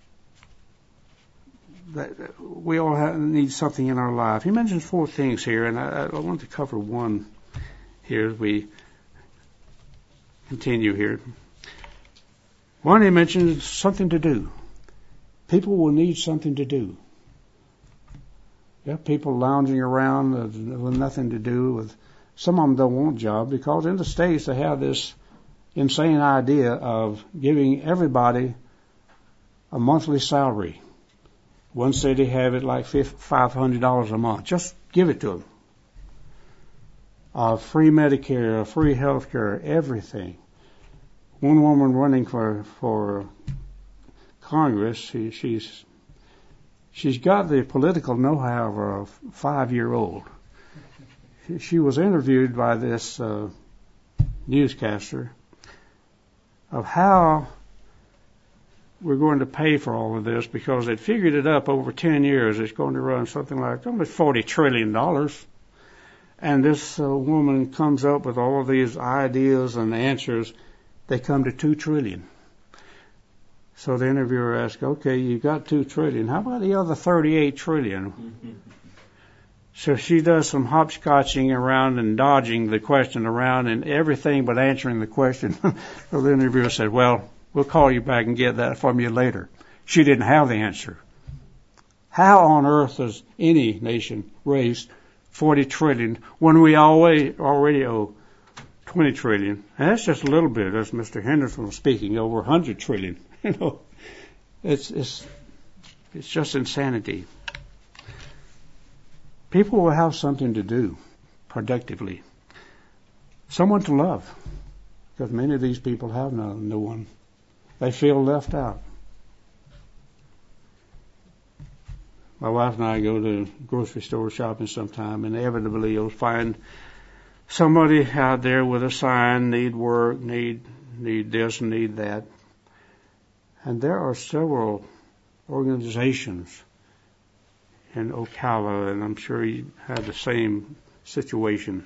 that we all need something in our life. He mentions 4 things here, and I want to cover one here as we continue here. One, he mentions something to do. People will need something to do. Yeah, people lounging around with nothing to do. Some of them don't want jobs because in the States they have this insane idea of giving everybody a monthly salary. One city have it like $500 a month. Just give it to them. Free Medicare, free health care, everything. One woman running for Congress, she's got the political know-how of a 5-year-old. She was interviewed by this newscaster of how we're going to pay for all of this because they'd figured it up over 10 years. It's going to run something like almost $40 trillion. And this woman comes up with all of these ideas and answers. They come to $2 trillion. So the interviewer asked, okay, you got $2 trillion. How about the other $38 trillion? Mm-hmm. So she does some hopscotching around and dodging the question around and everything but answering the question. So the interviewer said, well, we'll call you back and get that from you later. She didn't have the answer. How on earth does any nation raise $40 trillion when we already owe $20 trillion? And that's just a little bit, as Mr. Henderson was speaking, over $100 trillion. You know, it's just insanity. People will have something to do productively. Someone to love. Because many of these people have no one. They feel left out. My wife and I go to grocery store shopping sometime, and inevitably you'll find somebody out there with a sign, need work, need this, need that. And there are several organizations in Ocala, and I'm sure you have the same situation.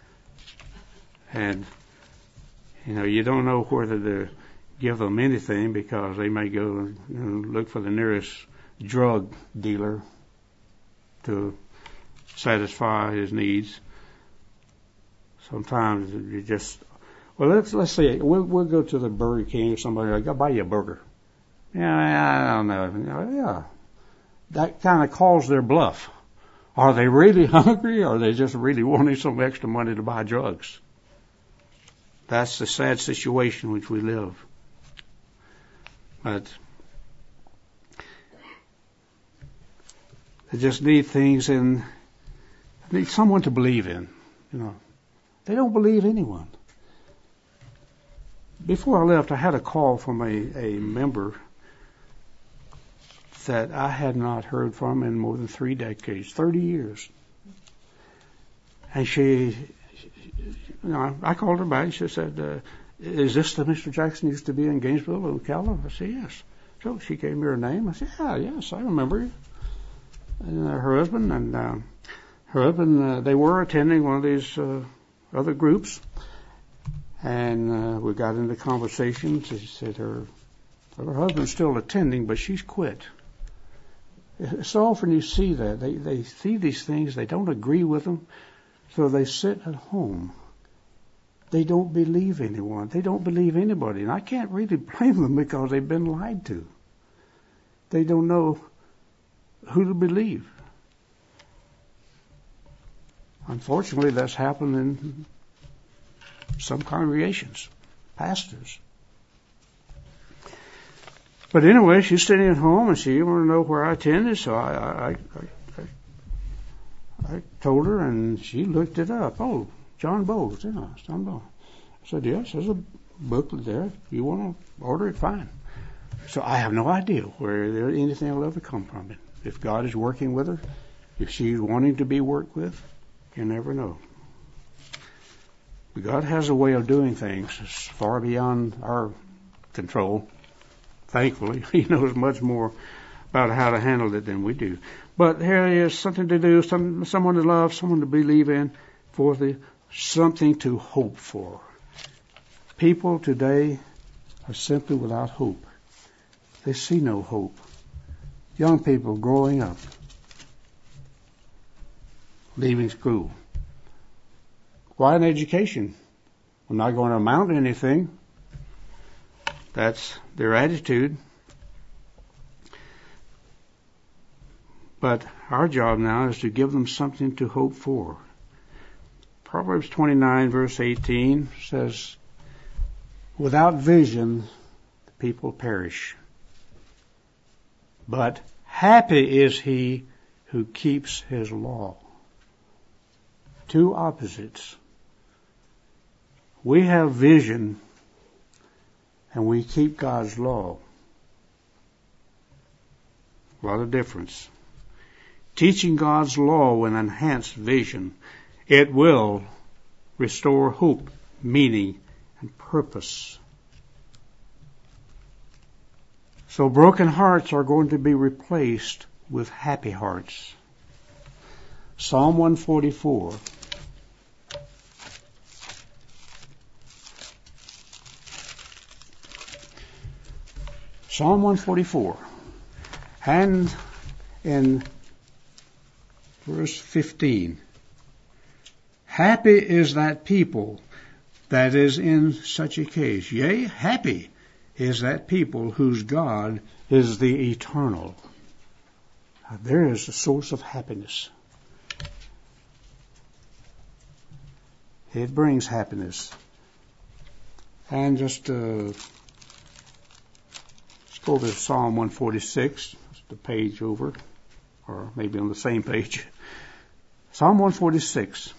And, you know, you don't know whether to give them anything because they may go and look for the nearest drug dealer to satisfy his needs. Sometimes you just, well, let's say we'll go to the Burger King or somebody like, I'll buy you a burger. Yeah, I don't know. Yeah, that kind of calls their bluff. Are they really hungry, or are they just really wanting some extra money to buy drugs? That's the sad situation in which we live. But they just need things and need someone to believe in. You know, they don't believe anyone. Before I left, I had a call from a member that I had not heard from in more than 3 decades, 30 years. And I called her back. She said, is this the Mr. Jackson used to be in Gainesville, Ocala? I said, yes. So she gave me her name. I said, yes, I remember you. And her husband, they were attending one of these other groups. And we got into conversation. She said her husband's still attending, but she's quit. So often you see that. They see these things, they don't agree with them, so they sit at home. They don't believe anyone. They don't believe anybody. And I can't really blame them because they've been lied to. They don't know who to believe. Unfortunately, that's happened in some congregations, pastors. But anyway, she's sitting at home and she wanted to know where I attended, so I told her, and she looked it up. Oh, John Bowles, yeah, John Bowles. I said, yes, there's a booklet there. If you want to order it, fine. So I have no idea where anything will ever come from it. If God is working with her, if she's wanting to be worked with, you never know. But God has a way of doing things that's far beyond our control. Thankfully, He knows much more about how to handle it than we do. But here is something to do, someone to love, someone to believe in, something to hope for. People today are simply without hope. They see no hope. Young people growing up, leaving school. Why an education? I'm not going to amount to anything. That's their attitude. But our job now is to give them something to hope for. Proverbs 29 verse 18 says, without vision, the people perish. But happy is he who keeps his law. Two opposites. We have vision and we keep God's law. A lot of difference. Teaching God's law will enhance vision. It will restore hope, meaning, and purpose. So broken hearts are going to be replaced with happy hearts. Psalm 144. Psalm 144. And in verse 15. Happy is that people that is in such a case. Yea, happy is that people whose God is the eternal. Now, there is a source of happiness. It brings happiness. And just let's go to Psalm 146, just a page over, or maybe on the same page. Psalm 146.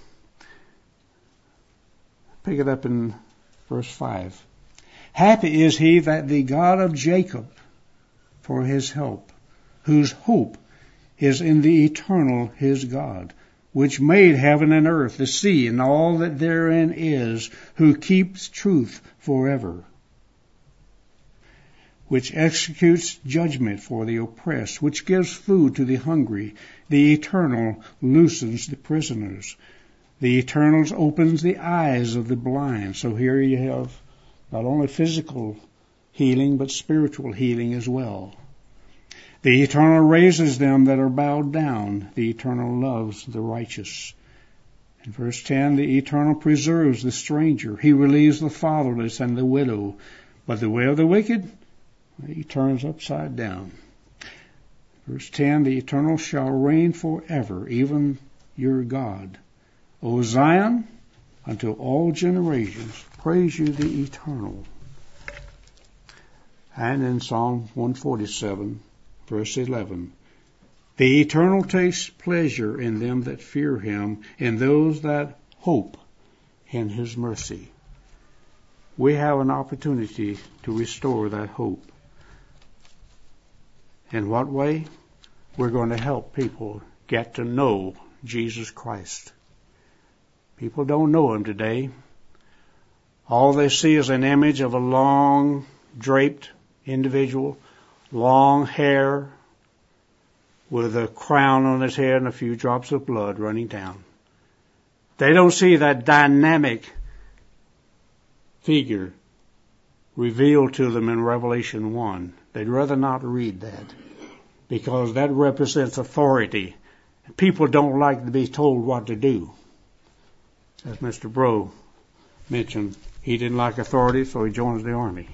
Pick it up in verse 5. Happy is he that the God of Jacob for his help, whose hope is in the eternal his God, which made heaven and earth, the sea, and all that therein is, who keeps truth forever, which executes judgment for the oppressed, which gives food to the hungry. The eternal loosens the prisoners. The eternal opens the eyes of the blind. So here you have not only physical healing, but spiritual healing as well. The eternal raises them that are bowed down. The eternal loves the righteous. In verse 10, the eternal preserves the stranger. He relieves the fatherless and the widow. But the way of the wicked, he turns upside down. Verse 10, the eternal shall reign forever, even your God. O Zion, unto all generations, praise you the eternal. And in Psalm 147, verse 11, the eternal takes pleasure in them that fear him, in those that hope in his mercy. we have an opportunity to restore that hope. In what way? We're going to help people get to know Jesus Christ. People don't know Him today. All they see is an image of a long, draped individual, long hair, with a crown on his head and a few drops of blood running down. They don't see that dynamic figure revealed to them in Revelation 1. They'd rather not read that, because that represents authority. People don't like to be told what to do. As Mr. Bro mentioned, he didn't like authority, so he joins the army.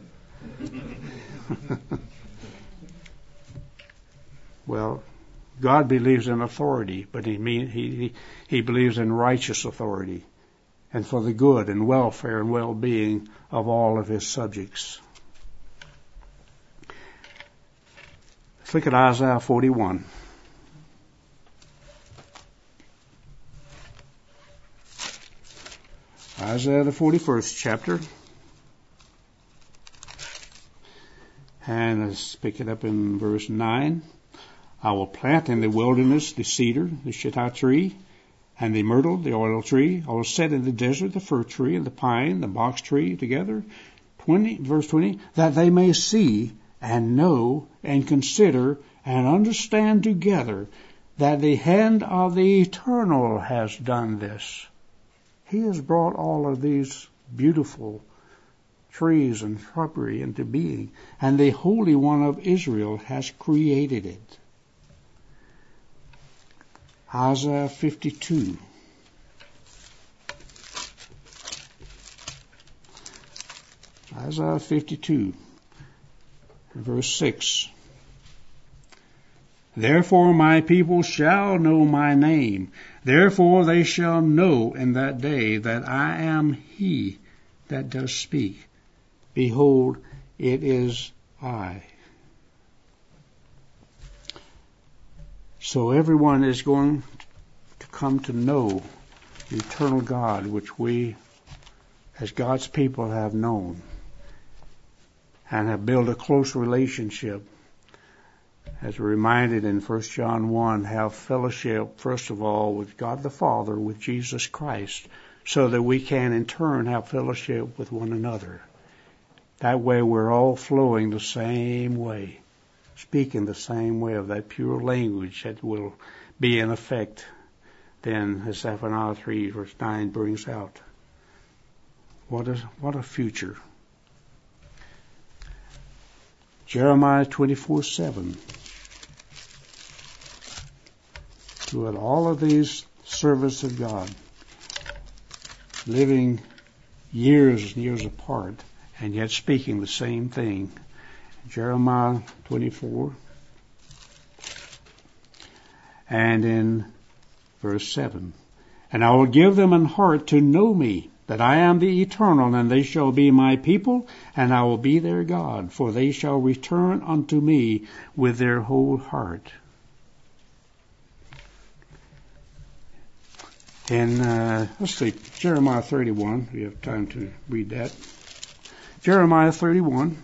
Well, God believes in authority, but he believes in righteous authority and for the good and welfare and well-being of all of His subjects. Let's look at Isaiah 41. Isaiah the 41st chapter. And let's pick it up in verse 9. I will plant in the wilderness the cedar, the shittah tree, and the myrtle, the oil tree. I will set in the desert the fir tree and the pine, the box tree together. Verse 20, that they may see and know and consider and understand together that the hand of the Eternal has done this. He has brought all of these beautiful trees and shrubbery into being, and the Holy One of Israel has created it. Isaiah 52. Isaiah 52, verse 6. Therefore my people shall know my name. Therefore they shall know in that day that I am He that does speak. Behold, it is I. So everyone is going to come to know the eternal God, which we, as God's people, have known and have built a close relationship. As we're reminded in 1 John 1, have fellowship, first of all, with God the Father, with Jesus Christ, so that we can in turn have fellowship with one another. That way we're all flowing the same way, speaking the same way of that pure language that will be in effect then, as Zephaniah 3 verse 9 brings out. What a future. Jeremiah 24:7. Throughout all of these servants of God, living years and years apart, and yet speaking the same thing. Jeremiah 24, and in verse 7, and I will give them an heart to know me, that I am the Eternal, and they shall be my people, and I will be their God, for they shall return unto me with their whole heart. And let's see, Jeremiah 31, we have time to read that. Jeremiah 31.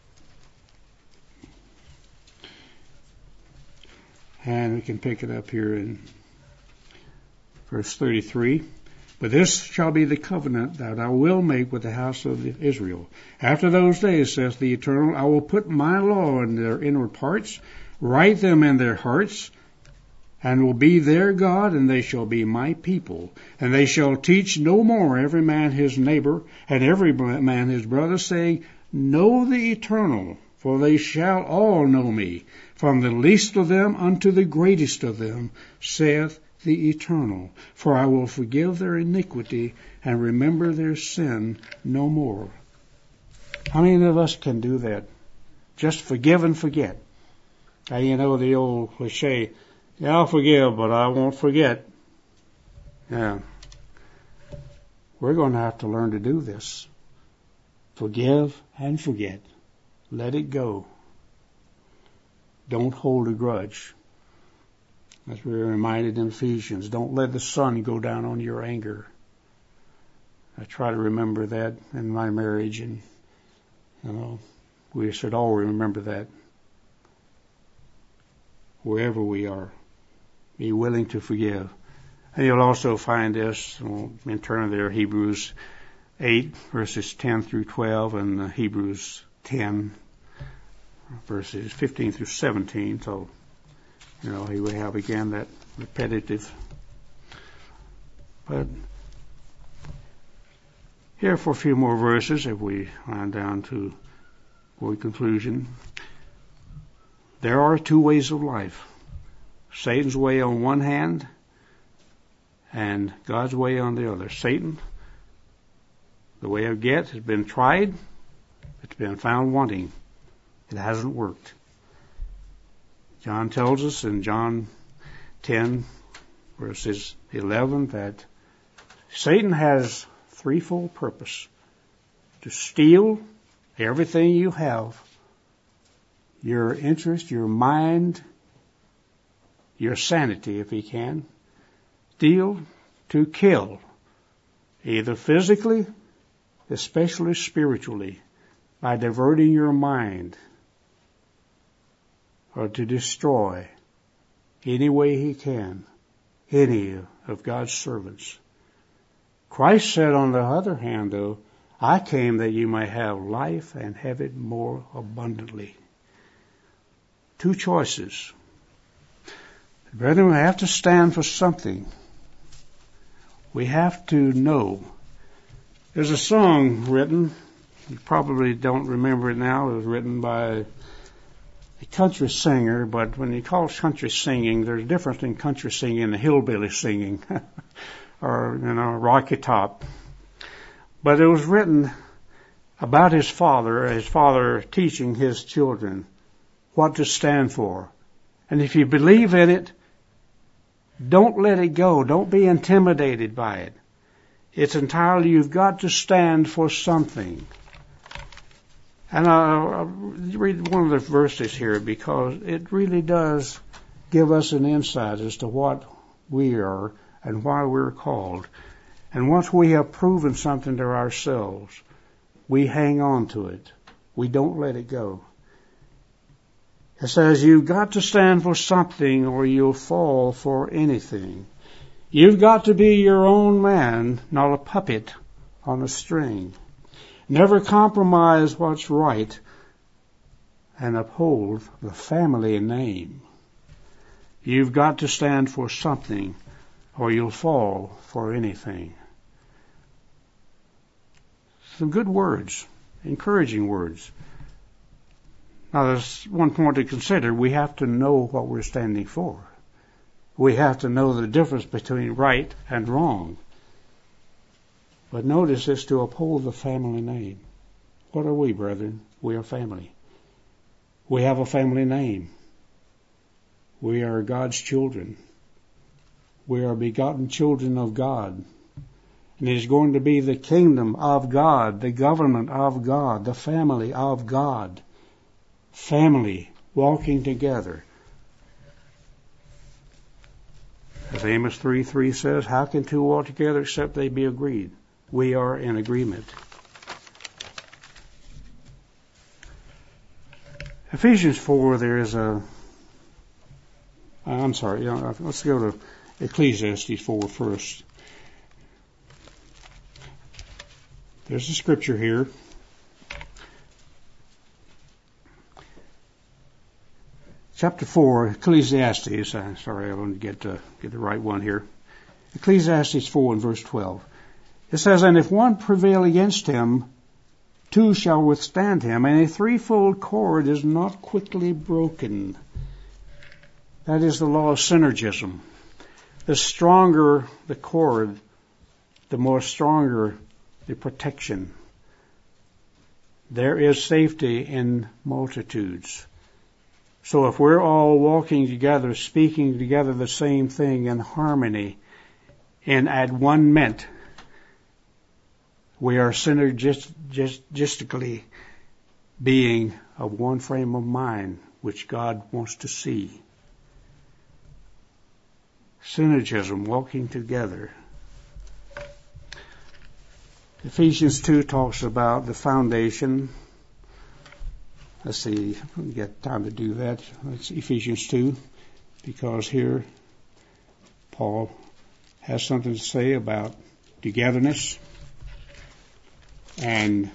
And we can pick it up here in verse 33. But this shall be the covenant that I will make with the house of Israel. After those days, says the Eternal, I will put my law in their inward parts, write them in their hearts, and will be their God, and they shall be my people. And they shall teach no more every man his neighbor, and every man his brother, saying, Know the Eternal, for they shall all know me, from the least of them unto the greatest of them, saith the Eternal. For I will forgive their iniquity, and remember their sin no more. How many of us can do that? Just forgive and forget. Now, you know the old cliche, yeah, I'll forgive, but I won't forget. Yeah. We're going to have to learn to do this. Forgive and forget. Let it go. Don't hold a grudge. As we were reminded in Ephesians, don't let the sun go down on your anger. I try to remember that in my marriage, and we should all remember that wherever we are. Be willing to forgive. And you'll also find this in turn there, Hebrews 8 verses 10 through 12 and Hebrews 10 verses 15 through 17. So, here we have again that repetitive. But here for a few more verses, if we wind down to conclusion. There are two ways of life. Satan's way on one hand and God's way on the other. Satan, the way of get, has been tried. It's been found wanting. It hasn't worked. John tells us in John 10 verses 11 that Satan has threefold purpose: to steal everything you have, your interest, your mind, your sanity if he can. Steal, to kill, either physically, especially spiritually, by diverting your mind, or to destroy any way he can any of God's servants. Christ said, on the other hand, though, I came that you may have life and have it more abundantly. Two choices. Brethren, we have to stand for something. We have to know. There's a song written, you probably don't remember it now, it was written by a country singer, but when you call country singing, there's a difference in country singing and hillbilly singing, or, Rocky Top. But it was written about his father teaching his children what to stand for. And if you believe in it, don't let it go. Don't be intimidated by it. It's entirely, you've got to stand for something. And I'll read one of the verses here because it really does give us an insight as to what we are and why we're called. And once we have proven something to ourselves, we hang on to it. We don't let it go. It says you've got to stand for something or you'll fall for anything. You've got to be your own man, not a puppet on a string. Never compromise what's right and uphold the family name. You've got to stand for something or you'll fall for anything. Some good words, encouraging words. Now, there's one point to consider. We have to know what we're standing for. We have to know the difference between right and wrong. But notice it's to uphold the family name. What are we, brethren? We are family. We have a family name. We are God's children. We are begotten children of God. And it is going to be the kingdom of God, the government of God, the family of God. Family walking together. As Amos 3:3 says, how can two walk together except they be agreed? We are in agreement. Ephesians 4, there is let's go to Ecclesiastes 4 first. There's a scripture here. Chapter 4, Ecclesiastes. I want to get the right one here. Ecclesiastes 4 and verse 12. It says, and if one prevail against him, two shall withstand him, and a threefold cord is not quickly broken. That is the law of synergism. The stronger the cord, the more stronger the protection. There is safety in multitudes. So if we're all walking together, speaking together the same thing in harmony and at one ment, we are synergistically being of one frame of mind, which God wants to see. Synergism, walking together. Ephesians 2 talks about the foundation. Let's see if we get time to do that. It's Ephesians 2, because here Paul has something to say about togetherness and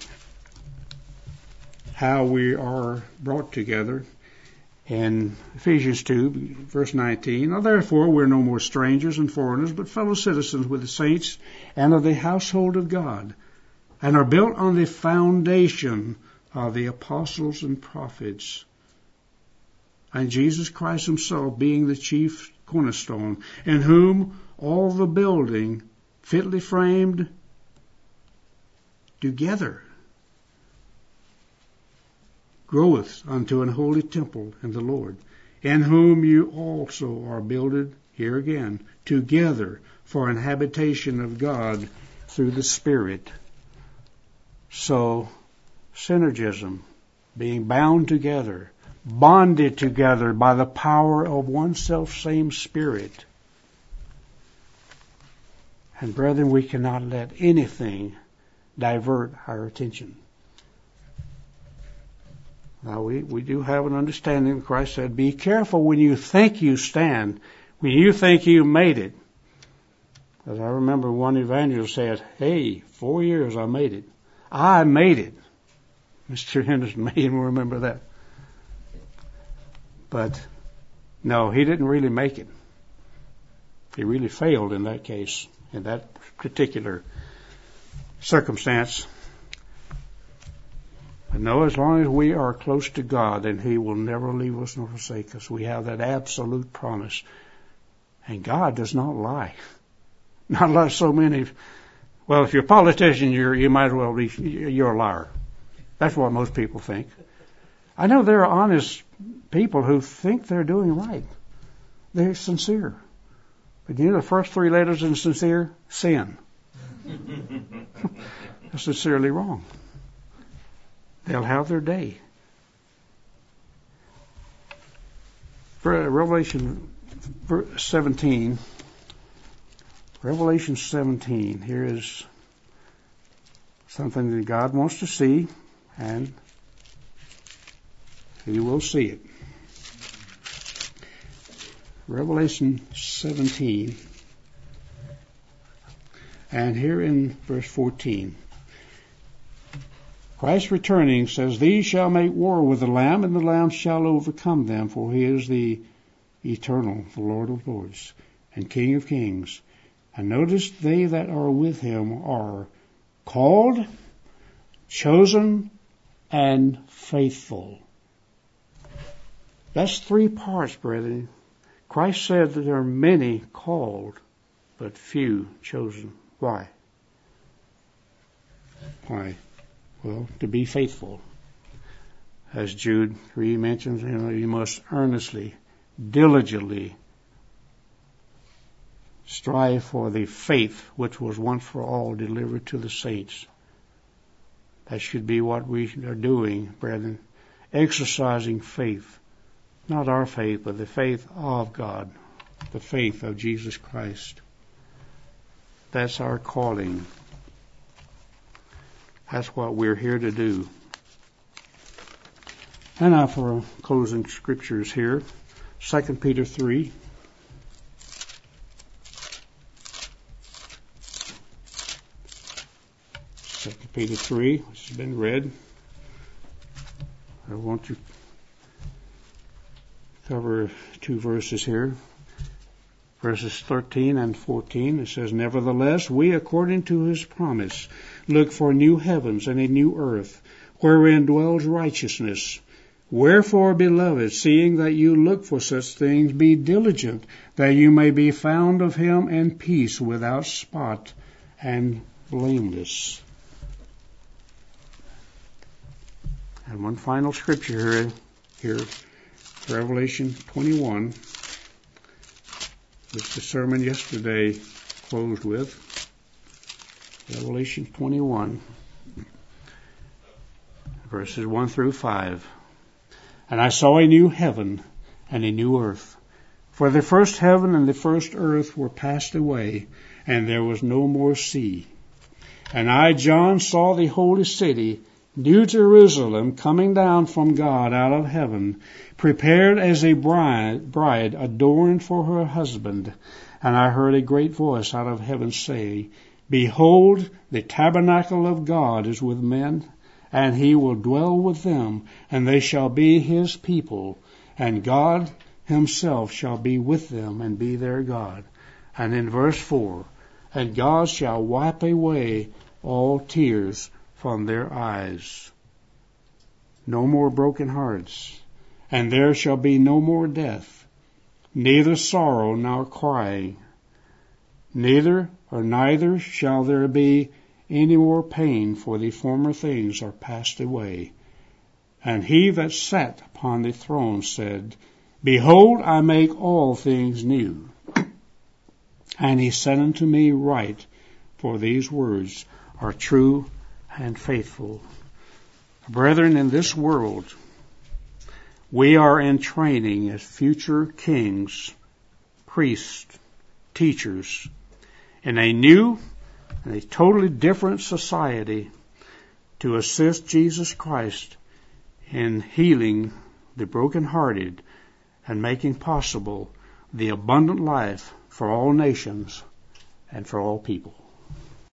how we are brought together. In Ephesians 2, verse 19, "Now therefore we're no more strangers and foreigners, but fellow citizens with the saints and of the household of God, and are built on the foundation of the apostles and prophets, and Jesus Christ himself being the chief cornerstone, in whom all the building fitly framed together groweth unto an holy temple in the Lord, in whom you also are builded," here again, "together for an habitation of God through the Spirit." So, synergism, being bound together, bonded together by the power of one self-same Spirit. And brethren, we cannot let anything divert our attention. Now, we do have an understanding. Christ said, be careful when you think you stand, when you think you made it. As I remember one evangelist said, "Hey, 4 years I made it. I made it." Mr. Henderson made him remember that. But no, he didn't really make it. He really failed in that case, in that particular circumstance. But no, as long as we are close to God, then He will never leave us nor forsake us. We have that absolute promise. And God does not lie. Not like so many. Well, if you're a politician, you might as well be, you're a liar. That's what most people think. I know there are honest people who think they're doing right. They're sincere. But you know the first 3 letters in sincere? Sin. They're sincerely wrong. They'll have their day. For Revelation 17. Revelation 17. Here is something that God wants to see, and He will see it. Revelation 17. And here in verse 14. Christ returning says, "These shall make war with the Lamb, and the Lamb shall overcome them, for He is the eternal, the Lord of lords, and King of kings. And notice, they that are with Him are called, chosen, and faithful." That's 3 parts, brethren. Christ said that there are many called, but few chosen. Why? Why? Well, to be faithful. As Jude 3 mentions, you must earnestly, diligently strive for the faith which was once for all delivered to the saints. That should be what we are doing, brethren. Exercising faith. Not our faith, but the faith of God. The faith of Jesus Christ. That's our calling. That's what we're here to do. And now for closing scriptures here. 2 Peter 3. 2 Peter 3, which has been read. I want to cover 2 verses here. Verses 13 and 14, it says, "Nevertheless, we, according to His promise, look for new heavens and a new earth, wherein dwells righteousness. Wherefore, beloved, seeing that you look for such things, be diligent, that you may be found of Him in peace, without spot and blameless." And one final scripture here, Revelation 21. Which the sermon yesterday closed with. Revelation 21, verses 1 through 5. "And I saw a new heaven and a new earth. For the first heaven and the first earth were passed away, and there was no more sea. And I, John, saw the holy city, New Jerusalem, coming down from God out of heaven, prepared as a bride adorned for her husband. And I heard a great voice out of heaven say, Behold, the tabernacle of God is with men, and he will dwell with them, and they shall be his people, and God himself shall be with them and be their God. And in verse 4, and God shall wipe away all tears from their eyes. No more broken hearts, and there shall be no more death, neither sorrow nor crying, neither shall there be any more pain, for the former things are passed away. And he that sat upon the throne said, Behold, I make all things new. And he said unto me, Write, for these words are true and faithful. Brethren, in this world, we are in training as future kings, priests, teachers, in a new and a totally different society to assist Jesus Christ in healing the brokenhearted and making possible the abundant life for all nations and for all people.